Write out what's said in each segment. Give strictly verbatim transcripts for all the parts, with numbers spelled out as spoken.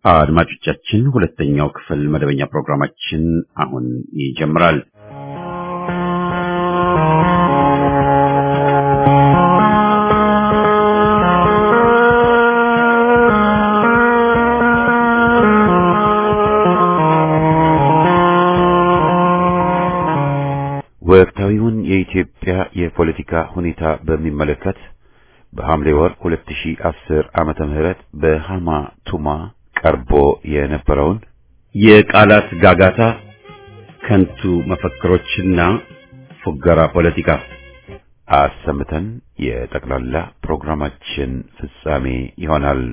አድማጮቻችን ሁለተኛው ክፍል መደበኛ ፕሮግራማችን አሁን ይጀምራል። ወቅታዊውን የኢትዮጵያ የፖለቲካ ሁኔታ በሚመለከት በሐምሌ ወር ሁለት ሺህ አስር ዓመተ ምህረት በሃማ ቱማ ቀርቦ የነበረውን የቃላት ጋጋታ ከንቱ መፈክሮችና ፉገራ ፖለቲካ አሰምተን የጠቅላላ ፕሮግራማችን ፍጻሜ ይሆናል።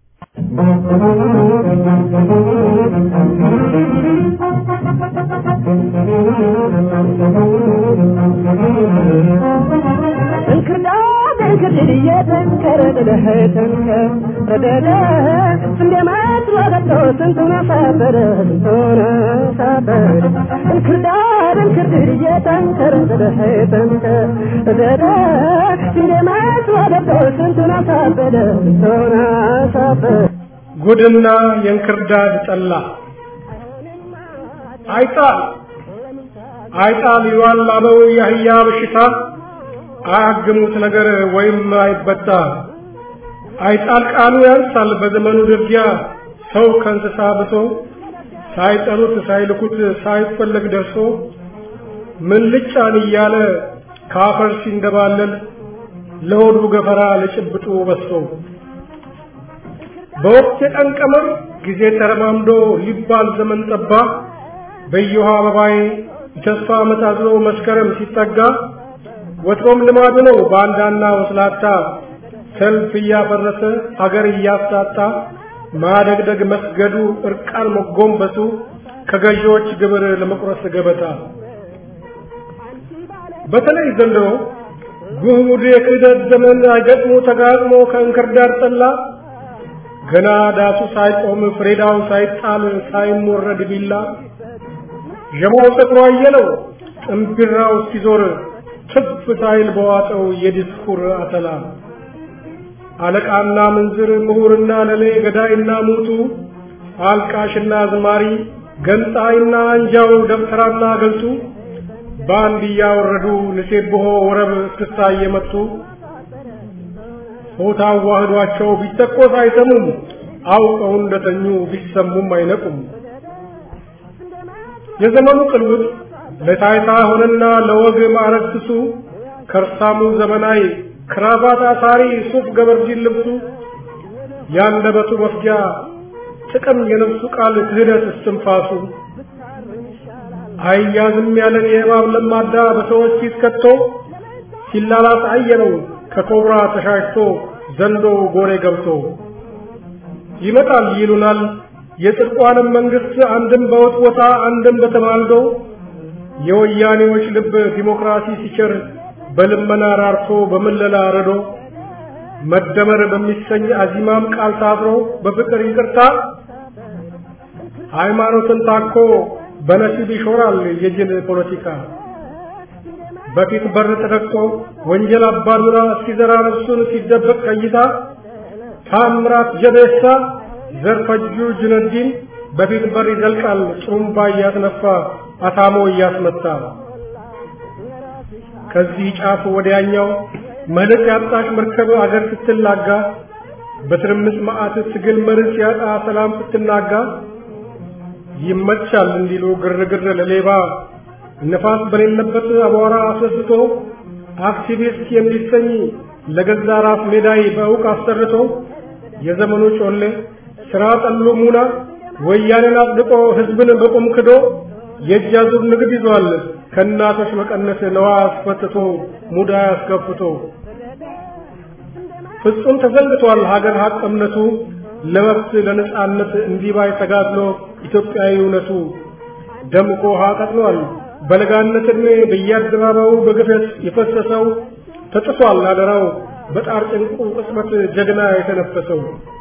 ጉድና የእንክርዳድ ጠላ አይጣል አይጣል ይዋላለው ያህያ በሽታ አያግሙት ነገር ወይም አይበጣ አይጣል ቃሉ ያንሳል በዘመኑ ድርጊያ ሰው ከእንስሳ ብሶ ሳይጠሩት ሳይልኩት ሳይፈለግ ደርሶ ምን ልጫን እያለ ካፈር ሲንደባለል ለሆዱ ገፈራ ለጭብጡ በሶ በወቅት የቀን ቀመር ጊዜ ተረማምዶ ሊባል ዘመን ጠባ በየውሃ አበባዬ ተስፋ መታዝሎ መስከረም ሲጠጋ ወትሮም ልማዱ ነው ባንዳና ወስላታ ሰልፍ እያፈረሰ አገር እያሳጣ ማደግደግ መስገዱ እርቃን መጎንበሱ ከገዢዎች ግብር ለመቁረስ ገበታ በተለይ ዘንድሮ ጉድ የክህደት ዘመን አይገጥሞ ተጋጥሞ ከእንክርዳድ ጠላ ገና ዳሱ ሳይቆም ፍሬዳው ሳይጣል ሳይሞረድ ቢላ ጀማው ተጥሮ አየለው ጥምብራው ሲዞር ትፍ ሳይል በዋጠው የዲስኩር አተላ አለቃና ምንዝር ምሁርና ለሌ ገዳይና ሙቱ አልቃሽና ዝማሪ ገንጣይና አንጃው ደብተራና ገልጡ ባንድ ያወረዱ ንሴብሖ ወረብ እስክስታ እየመቱ ሆታ ዋህዷቸው ቢተቆስ አይሰሙም አውቀው እንደተኙ ቢሰሙም አይነቁም የዘመኑ ቅልውጥ ለታይታ ሆነና ለወግ ማረክሱ ከርሳሙ ዘመናዊ ክራቫት አሳሪ ሱፍ ገበርጂን ልብሱ ያንደበቱ መፍጃ ጥቅም የነፍሱ ቃል ክህደት እስትንፋሱ አያዝም ያለን የእባብ ለማዳ በሰዎች ፊት ከቶ ሲላላስ አየነው ከኮብራ ተሻሽቶ ዘንዶ ጎሬ ገብቶ ይመጣል ይሉናል የጽድቋንም መንግስት አንድም በወጥወታ አንድም በተማልዶ የወያኔዎች ልብ ዲሞክራሲ ሲቸር በልመና ራርቶ በመለላ ረዶ መደመር በሚሰኝ አዚማም ቃል ታብሮ በፍቅር ይቅርታ ሃይማኖትን ታኮ በነሲብ ይሾራል የጅል ፖለቲካ በፊት በር ተደቅቶ ወንጀል አባዱራ ሲዘራ ነፍሱን ሲደበቅ ቀይታ ታምራት ጀበሳ ዘርፈጁ ጅነዲን በፊት በር ይዘልቃል ጥሩምባ እያስነፋ አታሞ እያስመታ ከዚህ ጫፍ ወዲያኛው መልክ ያጣሽ መርከብ አገር ስትላጋ በትርምስ መዓት ትግል መርስ ያጣ ሰላም ስትናጋ ይመቻል እንዲሉ ግርግር ለሌባ ነፋስ በሌለበት አቧራ አስነስቶ አክቲቪስት የሚሰኝ ለገዛ ራስ ሜዳይ በእውቅ አሰርቶ የዘመኑ ጮሌ ስራ ጠሉ ሙና ወያኔን አጥድቆ ህዝብን በቁም ክዶ የጃዙር ንግድ ይዟል ከናቶች መቀነስ ነዋ አስፈትቶ ሙዳ ያስከፍቶ ፍጹም ተዘንግቷል ሀገር ሀቅ እምነቱ ለመብት ለነጻነት እንዲባይ ተጋድሎ ኢትዮጵያዊነቱ ደምቆ ሀቀጥሏል በለጋነት እድሜ በየአደባባዩ በግፈት የፈሰሰው ተጥሷል አደራው በጣር ጭንቁ ቅስመት ጀግና የተነፈሰው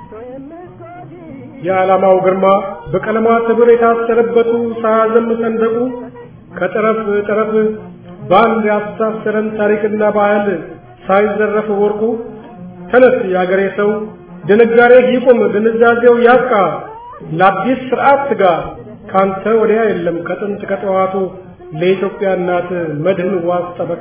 የዓላማው ግርማ በቀለማት ህብር የታሰረበቱ ሳያዘም ሰንደቁ ከጠረፍ ጠረፍ ባንድ ያስተሳሰረን ታሪክና ባህል ሳይዘረፍ ወርቁ ተነስ ያገሬ ሰው ድንጋሬ ይቁም ድንዛዜው ያብቃ ለአዲስ ስርዓት ትጋ ካንተ ወዲያ የለም ከጥንት ከጠዋቱ ለኢትዮጵያ እናት መድህን ዋስ ጠበቃ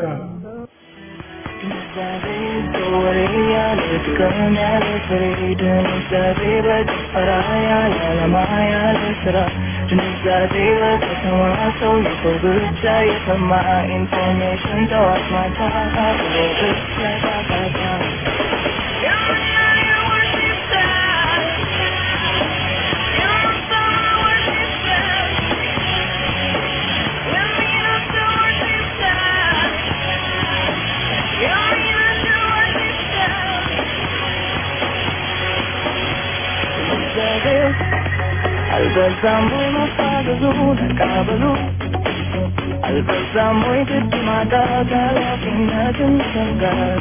Albalzamo y masagezu nakabalu Albalzamo y didmata la finatin sangar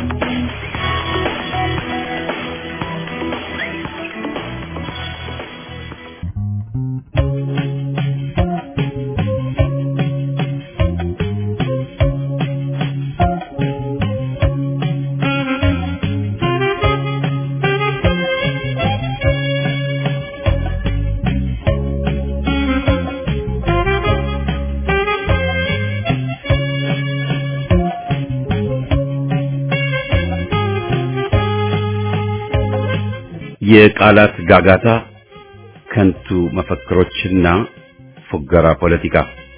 የቃላት ጋጋታ ከንቱ መፈክሮችና ፉገራ ፖለቲካ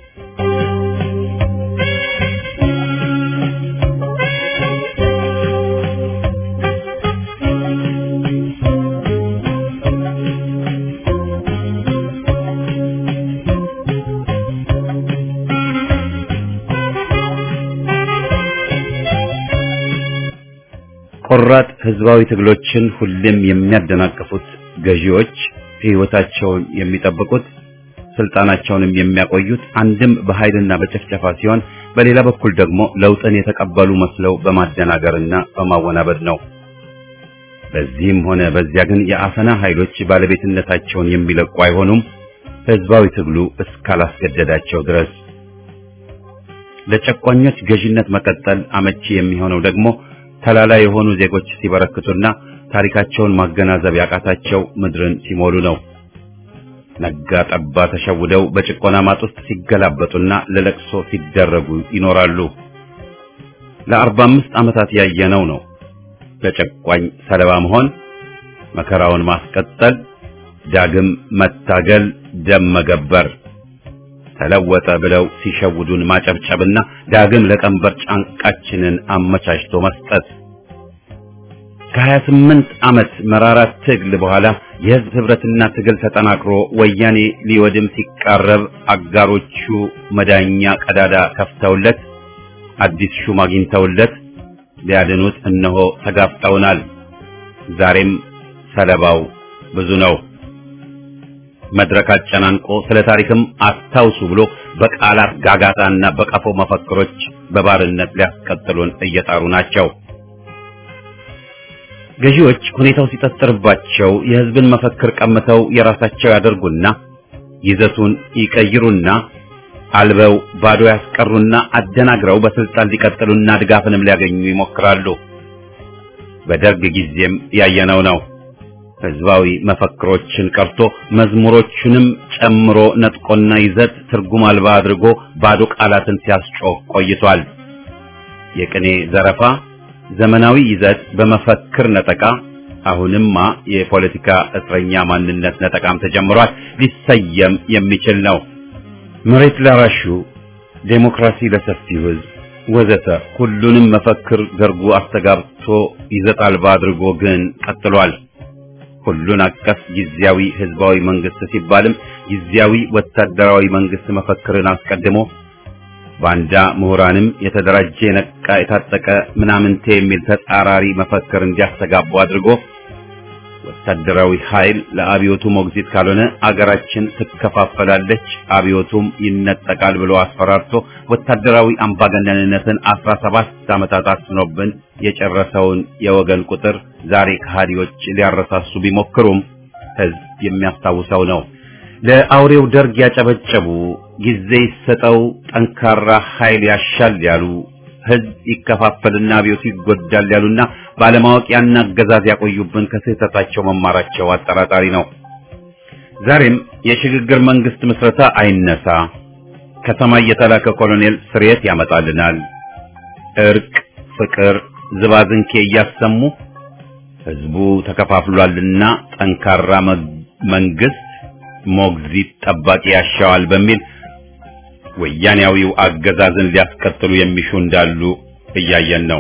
ቆራጥ ህዝባዊ ትግሎችን ሁሌም የሚያደናቅፉት ገዢዎች ህይወታቸውን የሚጠብቁት ስልጣናቸውንም የሚያቆዩት አንድም በኃይልና በጭፍጨፋ ሲሆን በሌላ በኩል ደግሞ ለውጥን የተቀበሉ መስለው በማደናገርና በማወናበድ ነው። በዚህም ሆነ በዚያ ግን የአፈና ኃይሎች ባለቤትነታቸውን የሚለቁ አይሆኑም ህዝባዊ ትግሉ እስካላስገደዳቸው ድረስ። ለጨቋኞች ገዢነት መቀጠል አመቺ የሚሆነው ደግሞ ተላላ የሆኑ ዜጎች ሲበረክቱና ታሪካቸውን ማገናዘብ ያቃታቸው ምድርን ሲሞሉ ነው። ነጋ ጠባ ተሸውደው በጭቆና ማጥ ውስጥ ሲገላበጡና ለለቅሶ ሲደረጉ ይኖራሉ። ለአርባ አምስት ዓመታት ያየነው ነው። ለጨቋኝ ሰለባ መሆን፣ መከራውን ማስቀጠል፣ ዳግም መታገል፣ ደም መገበር፣ ተለወጠ ብለው ሲሸውዱን ማጨብጨብና ዳግም ለቀንበር ጫንቃችንን አመቻችቶ መስጠት። ከሀያ ስምንት ዓመት መራራ ትግል በኋላ የህዝብ ህብረትና ትግል ተጠናክሮ ወያኔ ሊወድም ሲቃረብ አጋሮቹ መዳኛ ቀዳዳ ከፍተውለት አዲስ ሹም አግኝተውለት ሊያድኑት እነሆ ተጋፍጠውናል። ዛሬም ሰለባው ብዙ ነው። መድረክ አጨናንቆ ስለ ታሪክም አስታውሱ ብሎ በቃላት ጋጋታና በቀፎ መፈክሮች በባርነት ሊያስቀጥሉን እየጣሩ ናቸው። ገዢዎች ሁኔታው ሲጠጥርባቸው የህዝብን መፈክር ቀምተው የራሳቸው ያደርጉና ይዘቱን ይቀይሩና አልበው ባዶ ያስቀሩና አደናግረው በስልጣን ሊቀጥሉና ድጋፍንም ሊያገኙ ይሞክራሉ። በደርግ ጊዜም ያየነው ነው። ህዝባዊ መፈክሮችን ቀርቶ መዝሙሮቹንም ጨምሮ ነጥቆና ይዘት ትርጉም አልባ አድርጎ ባዶ ቃላትን ሲያስጮህ ቆይቷል። የቅኔ ዘረፋ፣ ዘመናዊ ይዘት በመፈክር ነጠቃ፣ አሁንማ የፖለቲካ እስረኛ ማንነት ነጠቃም ተጀምሯል። ሊሰየም የሚችል ነው። መሬት ላራሹ፣ ዴሞክራሲ ለሰፊው ህዝብ ወዘተ ሁሉንም መፈክር ደርጉ አስተጋብቶ ይዘት አልባ አድርጎ ግን ቀጥሏል። ሁሉን አቀፍ ጊዜያዊ ህዝባዊ መንግስት ሲባልም ጊዜያዊ ወታደራዊ መንግስት መፈክርን አስቀድሞ ባንዳ ምሁራንም የተደራጀ ነቃ የታጠቀ ምናምንቴ የሚል ተጻራሪ መፈክር እንዲያስተጋቡ አድርጎ ወታደራዊ ኃይል ለአብዮቱ ሞግዚት ካልሆነ አገራችን ትከፋፈላለች፣ አብዮቱም ይነጠቃል ብሎ አስፈራርቶ ወታደራዊ አምባገነንነትን አስራ ሰባት ዓመታት አስኖብን የጨረሰውን የወገን ቁጥር ዛሬ ከሃዲዎች ሊያረሳሱ ቢሞክሩም ህዝብ የሚያስታውሰው ነው። ለአውሬው ደርግ ያጨበጨቡ፣ ጊዜ ይሰጠው፣ ጠንካራ ኃይል ያሻል ያሉ፣ ህዝብ ይከፋፈልና አብዮቱ ይጎዳል ያሉና ባለማወቅ ያን አገዛዝ ያቆዩብን ከስህተታቸው መማራቸው አጠራጣሪ ነው። ዛሬም የሽግግር መንግስት ምስረታ አይነሳ፣ ከሰማይ የተላከ ኮሎኔል ስርየት ያመጣልናል፣ እርቅ፣ ፍቅር፣ ዝባዝንኬ እያሰሙ ህዝቡ ተከፋፍሏልና ጠንካራ መንግስት ሞግዚት ጠባቂ ያሻዋል በሚል ወያኔያዊው አገዛዝን ሊያስቀጥሉ የሚሹ እንዳሉ እያየን ነው።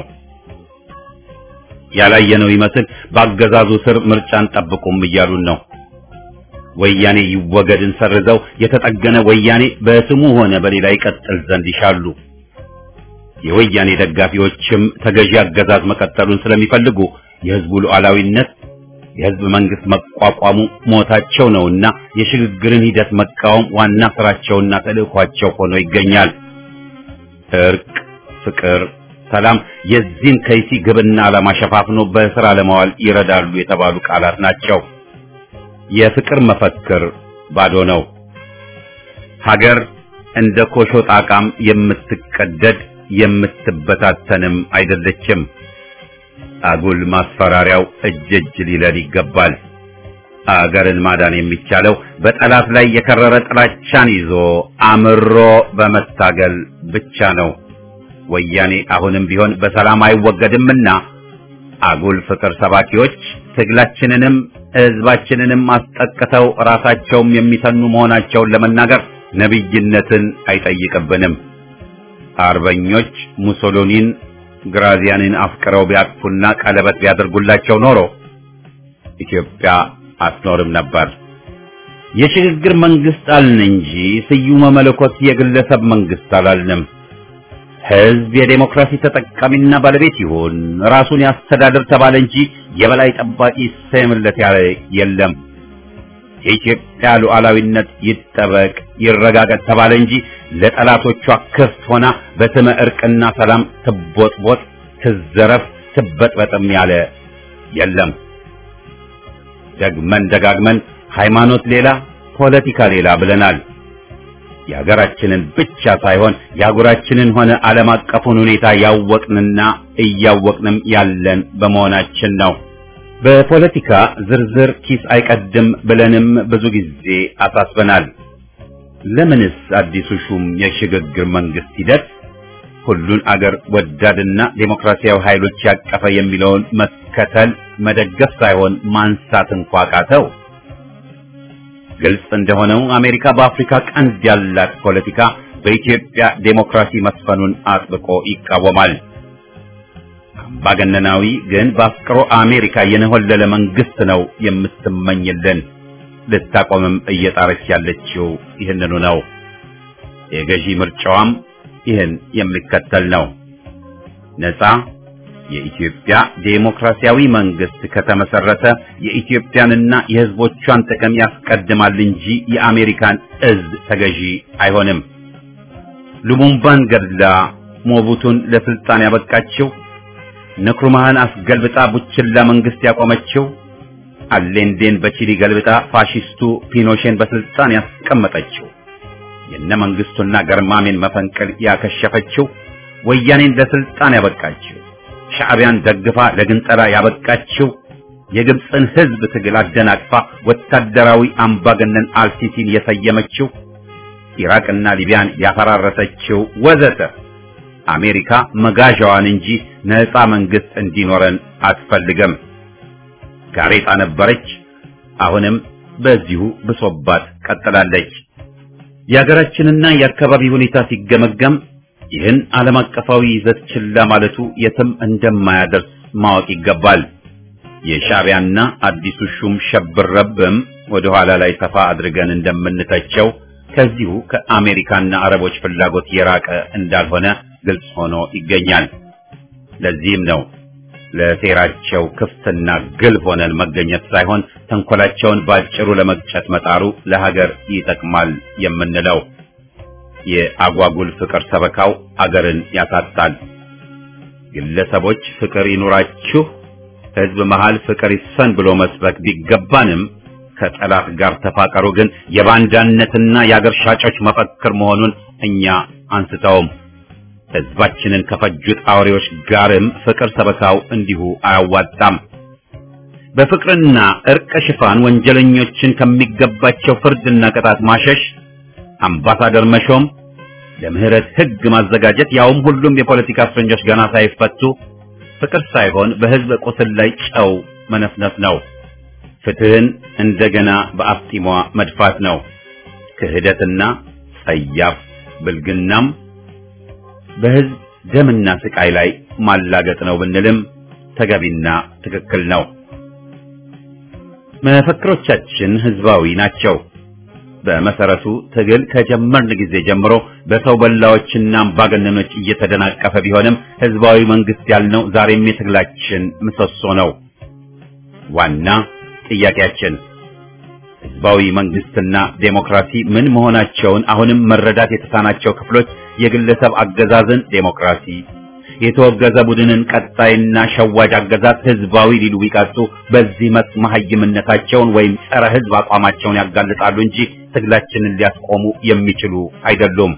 ያላየነው ይመስል በአገዛዙ ስር ምርጫን ጠብቁም እያሉን ነው። ወያኔ ይወገድን ሰርዘው የተጠገነ ወያኔ በስሙ ሆነ በሌላ ይቀጥል ዘንድ ይሻሉ። የወያኔ ደጋፊዎችም ተገዢ አገዛዝ መቀጠሉን ስለሚፈልጉ የህዝቡ ሉዓላዊነት የህዝብ መንግስት መቋቋሙ ሞታቸው ነውና የሽግግርን ሂደት መቃወም ዋና ስራቸውና ተልእኳቸው ሆኖ ይገኛል። እርቅ፣ ፍቅር፣ ሰላም የዚህን ከይሲ ግብና ዓላማ ሸፋፍኖ በስራ ለማዋል ይረዳሉ የተባሉ ቃላት ናቸው። የፍቅር መፈክር ባዶ ነው። ሀገር እንደ ኮሾ ጣቃም የምትቀደድ የምትበታተንም አይደለችም። አጉል ማስፈራሪያው እጅ እጅ ሊለል ይገባል። አገርን ማዳን የሚቻለው በጠላት ላይ የከረረ ጥላቻን ይዞ አምሮ በመታገል ብቻ ነው። ወያኔ አሁንም ቢሆን በሰላም አይወገድምና አጉል ፍቅር ሰባኪዎች ትግላችንንም ህዝባችንንም አስጠቅተው ራሳቸውም የሚተኑ መሆናቸውን ለመናገር ነብይነትን አይጠይቅብንም። አርበኞች ሙሶሎኒን ግራዚያንን አፍቅረው ቢያቅፉና ቀለበት ቢያደርጉላቸው ኖሮ ኢትዮጵያ አትኖርም ነበር። የሽግግር መንግስት አልን እንጂ ስዩመ መለኮት የግለሰብ መንግስት አላልንም። ህዝብ የዴሞክራሲ ተጠቃሚና ባለቤት ይሁን፣ ራሱን ያስተዳድር ተባለ እንጂ የበላይ ጠባቂ ሰምለት ያለ የለም። የኢትዮጵያ ሉዓላዊነት ይጠበቅ ይረጋገጥ ተባለ እንጂ ለጠላቶቿ ክፍት ሆና በስመ እርቅና ሰላም ትቦጥቦጥ ትዘረፍ ትበጥበጥም ያለ የለም። ደግመን ደጋግመን ሃይማኖት ሌላ ፖለቲካ ሌላ ብለናል። የሀገራችንን ብቻ ሳይሆን የአህጉራችንን ሆነ ዓለም አቀፉን ሁኔታ ያወቅንና እያወቅንም ያለን በመሆናችን ነው። በፖለቲካ ዝርዝር ኪስ አይቀድም ብለንም ብዙ ጊዜ አሳስበናል። ለምንስ አዲሱ ሹም የሽግግር መንግስት ሂደት ሁሉን አገር ወዳድና ዴሞክራሲያዊ ኃይሎች ያቀፈ የሚለውን መከተል መደገፍ ሳይሆን ማንሳት እንኳ ቃተው? ግልጽ እንደሆነው አሜሪካ በአፍሪካ ቀንድ ያላት ፖለቲካ በኢትዮጵያ ዴሞክራሲ መስፈኑን አጥብቆ ይቃወማል። አምባገነናዊ ግን በአፍቅሮ አሜሪካ የነሆለለ መንግስት ነው የምትመኝልን። ልታቆምም እየጣረች ያለችው ይህንኑ ነው። የገዢ ምርጫዋም ይህን የሚከተል ነው። ነፃ የኢትዮጵያ ዴሞክራሲያዊ መንግስት ከተመሰረተ የኢትዮጵያንና የህዝቦቿን ጥቅም ያስቀድማል እንጂ የአሜሪካን እዝ ተገዢ አይሆንም። ሉሙምባን ገድላ ሞቡቱን ለስልጣን ያበቃችው፣ ንክሩማህን አስገልብጣ ቡችላ መንግስት ያቆመችው፣ አሌንዴን በቺሊ ገልብጣ ፋሺስቱ ፒኖሼን በስልጣን ያስቀመጠችው፣ የነ መንግስቱና ገርማሜን መፈንቅል ያከሸፈችው፣ ወያኔን ለስልጣን ያበቃችው፣ ሻዕቢያን ደግፋ ለግንጠላ ያበቃችው፣ የግብፅን ህዝብ ትግል አደናቅፋ ወታደራዊ አምባገነን አልሲሲን የሰየመችው፣ ኢራቅና ሊቢያን ያፈራረሰችው ወዘተ አሜሪካ መጋዣዋን እንጂ ነፃ መንግስት እንዲኖረን አትፈልግም። ጋሬጣ ነበረች፣ አሁንም በዚሁ ብሶባት ቀጥላለች። የሀገራችንና የአካባቢ ሁኔታ ሲገመገም ይህን ዓለም አቀፋዊ ይዘት ችላ ማለቱ የትም እንደማያደርስ ማወቅ ይገባል። የሻዕቢያና አዲሱ ሹም ሸብረብም ወደ ኋላ ላይ ሰፋ አድርገን እንደምንተቸው ከዚሁ ከአሜሪካና አረቦች ፍላጎት የራቀ እንዳልሆነ ግልጽ ሆኖ ይገኛል። ለዚህም ነው ለሴራቸው ክፍትና ግልብ ሆነን መገኘት ሳይሆን ተንኮላቸውን ባጭሩ ለመቅጨት መጣሩ ለሀገር ይጠቅማል የምንለው። የአጓጉል ፍቅር ሰበካው አገርን ያሳጣል። ግለሰቦች ፍቅር ይኑራችሁ፣ ህዝብ መሃል ፍቅር ይሰን ብሎ መስበክ ቢገባንም ከጠላት ጋር ተፋቀሩ ግን የባንዳነትና የአገር ሻጮች መፈክር መሆኑን እኛ አንስተውም። ህዝባችንን ከፈጁት አውሬዎች ጋርም ፍቅር ሰበካው እንዲሁ አያዋጣም። በፍቅርና እርቅ ሽፋን ወንጀለኞችን ከሚገባቸው ፍርድና ቅጣት ማሸሽ፣ አምባሳደር መሾም፣ ለምህረት ሕግ ማዘጋጀት፣ ያውም ሁሉም የፖለቲካ እስረኞች ገና ሳይፈቱ ፍቅር ሳይሆን በህዝብ ቁስል ላይ ጨው መነፍነፍ ነው። ፍትህን እንደገና በአፍጢሟ መድፋት ነው። ክህደትና ጸያፍ ብልግናም በህዝብ ደምና ስቃይ ላይ ማላገጥ ነው ብንልም ተገቢና ትክክል ነው። መፈክሮቻችን ህዝባዊ ናቸው። በመሰረቱ ትግል ከጀመርን ጊዜ ጀምሮ በሰው በላዎችና አምባገነኖች እየተደናቀፈ ቢሆንም ህዝባዊ መንግስት ያልነው ዛሬም የትግላችን ምሰሶ ነው። ዋና ጥያቄያችን ህዝባዊ መንግስትና ዴሞክራሲ ምን መሆናቸውን አሁንም መረዳት የተሳናቸው ክፍሎች የግለሰብ አገዛዝን ዴሞክራሲ፣ የተወገዘ ቡድንን ቀጣይና ሸዋጅ አገዛዝ ህዝባዊ ሊሉ ቢቀጡ በዚህ መስ መሐይምነታቸውን ወይም ጸረ ህዝብ አቋማቸውን ያጋልጣሉ እንጂ ትግላችንን ሊያስቆሙ የሚችሉ አይደሉም።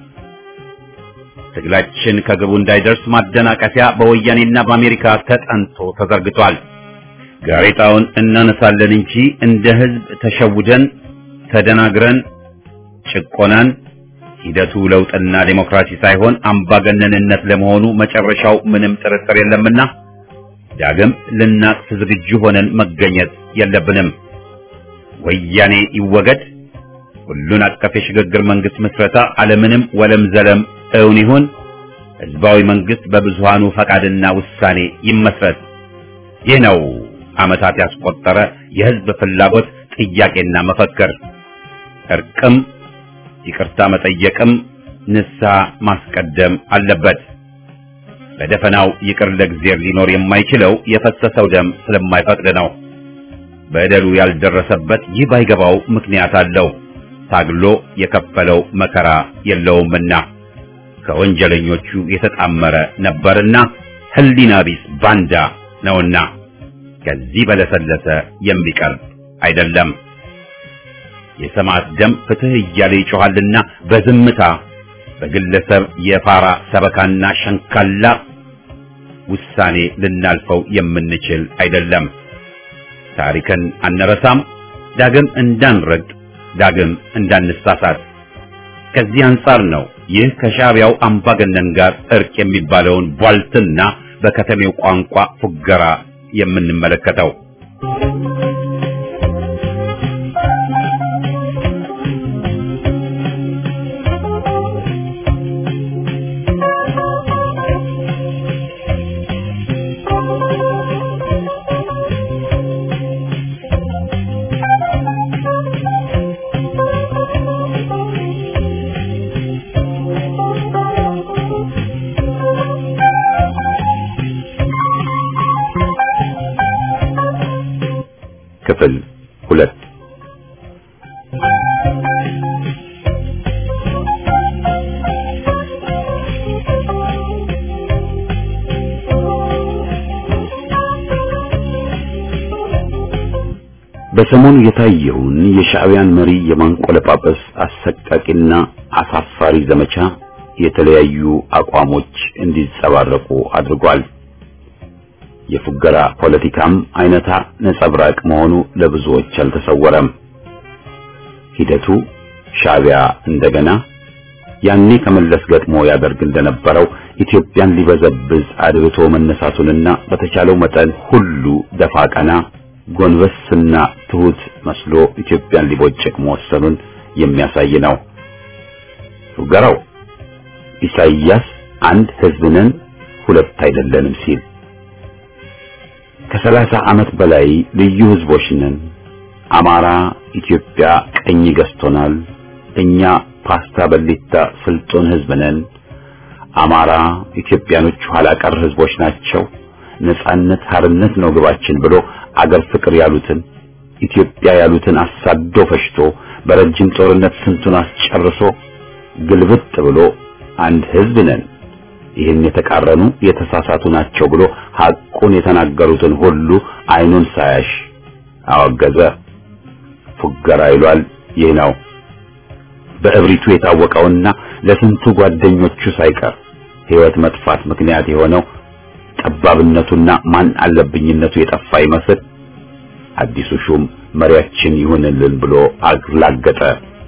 ትግላችን ከግቡ እንዳይደርስ ማደናቀፊያ በወያኔና በአሜሪካ ተጠንቶ ተዘርግቷል። ጋሬጣውን እናነሳለን እንጂ እንደ ህዝብ ተሸውደን ተደናግረን ጭቆናን ሂደቱ ለውጥና ዴሞክራሲ ሳይሆን አምባገነንነት ለመሆኑ መጨረሻው ምንም ጥርጥር የለምና ዳግም ልናቅፍ ዝግጁ ሆነን መገኘት የለብንም። ወያኔ ይወገድ፣ ሁሉን አቀፍ የሽግግር መንግስት ምስረታ አለምንም ወለም ዘለም እውን ይሁን፣ ህዝባዊ መንግስት በብዙሃኑ ፈቃድና ውሳኔ ይመስረት። ይህ ነው ዓመታት ያስቆጠረ የህዝብ ፍላጎት ጥያቄና መፈክር። እርቅም ይቅርታ መጠየቅም ንስሐ ማስቀደም አለበት። በደፈናው ይቅር ለእግዚአብሔር ሊኖር የማይችለው የፈሰሰው ደም ስለማይፈቅድ ነው። በደሉ ያልደረሰበት ይህ ባይገባው ምክንያት አለው። ታግሎ የከፈለው መከራ የለውምና ከወንጀለኞቹ የተጣመረ ነበርና ህሊና ቢስ ባንዳ ነውና ከዚህ በለሰለሰ የሚቀርብ አይደለም። የሰማዕት ደም ፍትህ እያለ ይጮሃልና በዝምታ በግለሰብ የፋራ ሰበካና ሸንካላ ውሳኔ ልናልፈው የምንችል አይደለም። ታሪክን አንረሳም፣ ዳግም እንዳንረግጥ፣ ዳግም እንዳንሳሳት። ከዚህ አንጻር ነው ይህ ከሻዕቢያው አምባገነን ጋር እርቅ የሚባለውን ቧልትና በከተሜው ቋንቋ ፉገራ የምንመለከተው። ክፍል ሁለት በሰሞኑ የታየውን የሻዕቢያን መሪ የማንቆለጳጰስ አሰቃቂና አሳፋሪ ዘመቻ የተለያዩ አቋሞች እንዲጸባረቁ አድርጓል። የፉገራ ፖለቲካም አይነታ ነጸብራቅ መሆኑ ለብዙዎች አልተሰወረም። ሂደቱ ሻዕቢያ እንደገና ያኔ ከመለስ ገጥሞ ያደርግ እንደነበረው ኢትዮጵያን ሊበዘብዝ አድብቶ መነሳቱንና በተቻለው መጠን ሁሉ ደፋ ቀና ጎንበስና ትሁት መስሎ ኢትዮጵያን ሊቦጭቅ መወሰኑን የሚያሳይ ነው። ፉገራው ኢሳይያስ አንድ ህዝብ ነን ሁለት አይደለንም ሲል ከሰላሳ ዓመት በላይ ልዩ ህዝቦች ነን፣ አማራ ኢትዮጵያ ቀኝ ገዝቶናል፣ እኛ ፓስታ በሊታ ስልጡን ህዝብ ነን፣ አማራ ኢትዮጵያኖች ኋላ ቀር ህዝቦች ናቸው፣ ነጻነት ሀርነት ነው ግባችን ብሎ አገር ፍቅር ያሉትን ኢትዮጵያ ያሉትን አሳዶ ፈሽቶ በረጅም ጦርነት ስንቱን አስጨርሶ ግልብጥ ብሎ አንድ ህዝብ ነን፣ ይህን የተቃረኑ የተሳሳቱ ናቸው ብሎ ሐቁን የተናገሩትን ሁሉ አይኑን ሳያሽ አወገዘ። ፉገራ ይሏል ይህ ነው። በእብሪቱ የታወቀውና ለስንቱ ጓደኞቹ ሳይቀር ህይወት መጥፋት ምክንያት የሆነው ጠባብነቱና ማን አለብኝነቱ የጠፋ ይመስል አዲሱ ሹም መሪያችን ይሁንልን ብሎ አግላገጠ።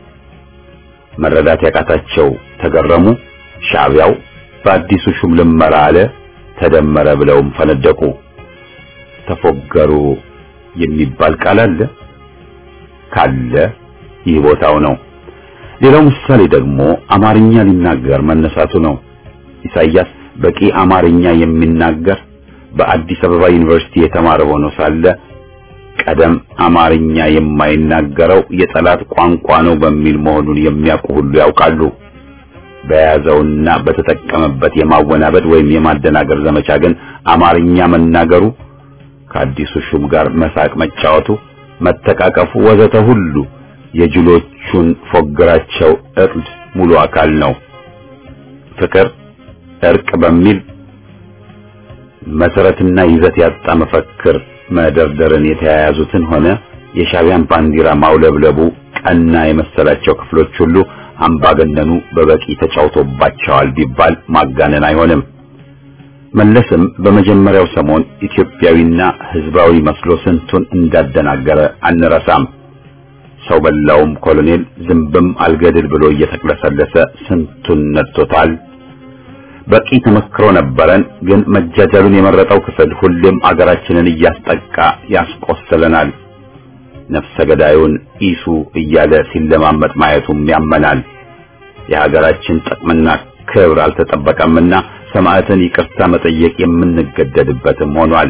መረዳት ያቃታቸው ተገረሙ። ሻዕቢያው በአዲሱ ሹም ልመራ አለ ተደመረ ብለውም ፈነደቁ። ተፎገሩ የሚባል ቃል አለ ካለ ይህ ቦታው ነው። ሌላው ምሳሌ ደግሞ አማርኛ ሊናገር መነሳቱ ነው። ኢሳይያስ በቂ አማርኛ የሚናገር በአዲስ አበባ ዩኒቨርሲቲ የተማረ ሆኖ ሳለ ቀደም አማርኛ የማይናገረው የጠላት ቋንቋ ነው በሚል መሆኑን የሚያውቁ ሁሉ ያውቃሉ። በያዘውና በተጠቀመበት የማወናበድ ወይም የማደናገር ዘመቻ ግን አማርኛ መናገሩ፣ ከአዲሱ ሹም ጋር መሳቅ መጫወቱ፣ መተቃቀፉ ወዘተ ሁሉ የጅሎቹን ፎግራቸው እርድ ሙሉ አካል ነው። ፍቅር፣ እርቅ በሚል መሰረትና ይዘት ያጣ መፈክር መደርደርን የተያያዙትን ሆነ የሻዕቢያን ባንዲራ ማውለብለቡ ቀና የመሰላቸው ክፍሎች ሁሉ አምባገነኑ በበቂ ተጫውቶባቸዋል ቢባል ማጋነን አይሆንም። መለስም በመጀመሪያው ሰሞን ኢትዮጵያዊና ህዝባዊ መስሎ ስንቱን እንዳደናገረ አንረሳም። ሰው በላውም ኮሎኔል ዝምብም አልገድል ብሎ እየተቅለሰለሰ ስንቱን ነጥቶታል። በቂ ተመክሮ ነበረን። ግን መጃጃሉን የመረጠው ክፍል ሁሌም አገራችንን እያስጠቃ ያስቆስለናል። ነፍሰ ገዳዩን ኢሱ እያለ ሲለማመጥ ማየቱም ያመናል። የሀገራችን ጥቅምና ክብር አልተጠበቀምና ሰማዕትን ይቅርታ መጠየቅ የምንገደድበትም ሆኗል።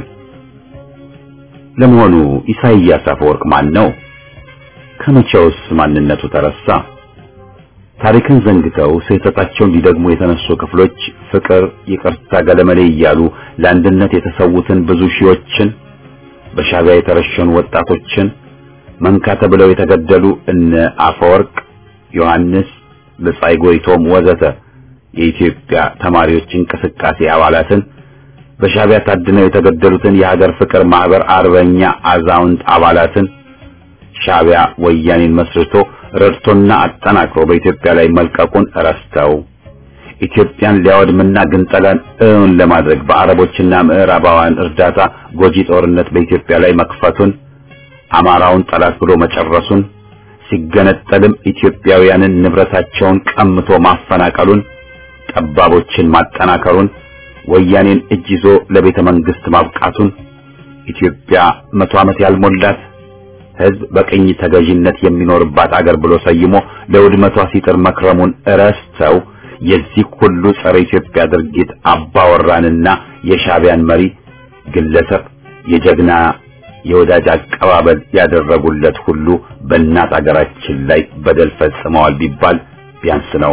ለመሆኑ ኢሳይያስ አፈወርቅ ማን ነው? ከመቼውስ ማንነቱ ተረሳ? ታሪክን ዘንግተው ስህተታቸውን ሊደግሙ የተነሱ ክፍሎች ፍቅር፣ ይቅርታ፣ ገለመሌ እያሉ ለአንድነት የተሰዉትን ብዙ ሺዎችን፣ በሻዕቢያ የተረሸኑ ወጣቶችን፣ መንካ ተብለው የተገደሉ እነ አፈወርቅ፣ ዮሐንስ፣ በጻይ ጎይቶም ወዘተ የኢትዮጵያ ተማሪዎች እንቅስቃሴ አባላትን፣ በሻዕቢያ ታድነው የተገደሉትን የሀገር ፍቅር ማህበር አርበኛ አዛውንት አባላትን ሻዕቢያ ወያኔን መስርቶ ረድቶና አጠናክሮ በኢትዮጵያ ላይ መልቀቁን ረስተው ኢትዮጵያን ሊያወድምና ግንጠላን እውን ለማድረግ በአረቦችና ምዕራባውያን እርዳታ ጎጂ ጦርነት በኢትዮጵያ ላይ መክፈቱን፣ አማራውን ጠላት ብሎ መጨረሱን፣ ሲገነጠልም ኢትዮጵያውያንን ንብረታቸውን ቀምቶ ማፈናቀሉን፣ ጠባቦችን ማጠናከሩን፣ ወያኔን እጅ ይዞ ለቤተ መንግስት ማብቃቱን፣ ኢትዮጵያ መቶ ዓመት ያልሞላት ህዝብ በቅኝ ተገዥነት የሚኖርባት አገር ብሎ ሰይሞ ለውድመቷ ሲጥር መክረሙን ረስተው የዚህ ሁሉ ጸረ ኢትዮጵያ ድርጊት አባወራንና የሻዕቢያን መሪ ግለሰብ የጀግና የወዳጅ አቀባበል ያደረጉለት ሁሉ በእናት አገራችን ላይ በደል ፈጽመዋል ቢባል ቢያንስ ነው።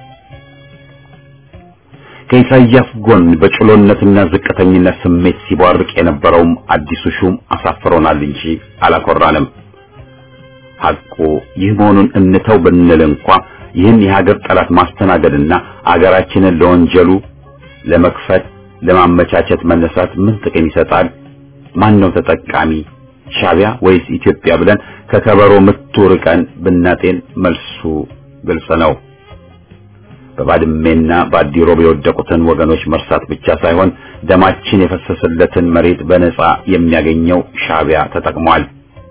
ከኢሳይያስ ጎን በጭሎነትና ዝቅተኝነት ስሜት ሲቧርቅ የነበረውም አዲሱ ሹም አሳፍሮናል እንጂ አላኮራንም። ሐቁ ይህ መሆኑን እንተው ብንል እንኳ ይህን የሀገር ጠላት ማስተናገድና አገራችንን ለወንጀሉ ለመክፈት ለማመቻቸት መነሳት ምን ጥቅም ይሰጣል? ማን ነው ተጠቃሚ? ሻዕቢያ ወይስ ኢትዮጵያ ብለን ከከበሮ ምቱ ርቀን ብናጤን መልሱ ግልጽ ነው። በባድሜና በአዲሮብ የወደቁትን ወገኖች መርሳት ብቻ ሳይሆን ደማችን የፈሰሰለትን መሬት በነጻ የሚያገኘው ሻዕቢያ ተጠቅሟል።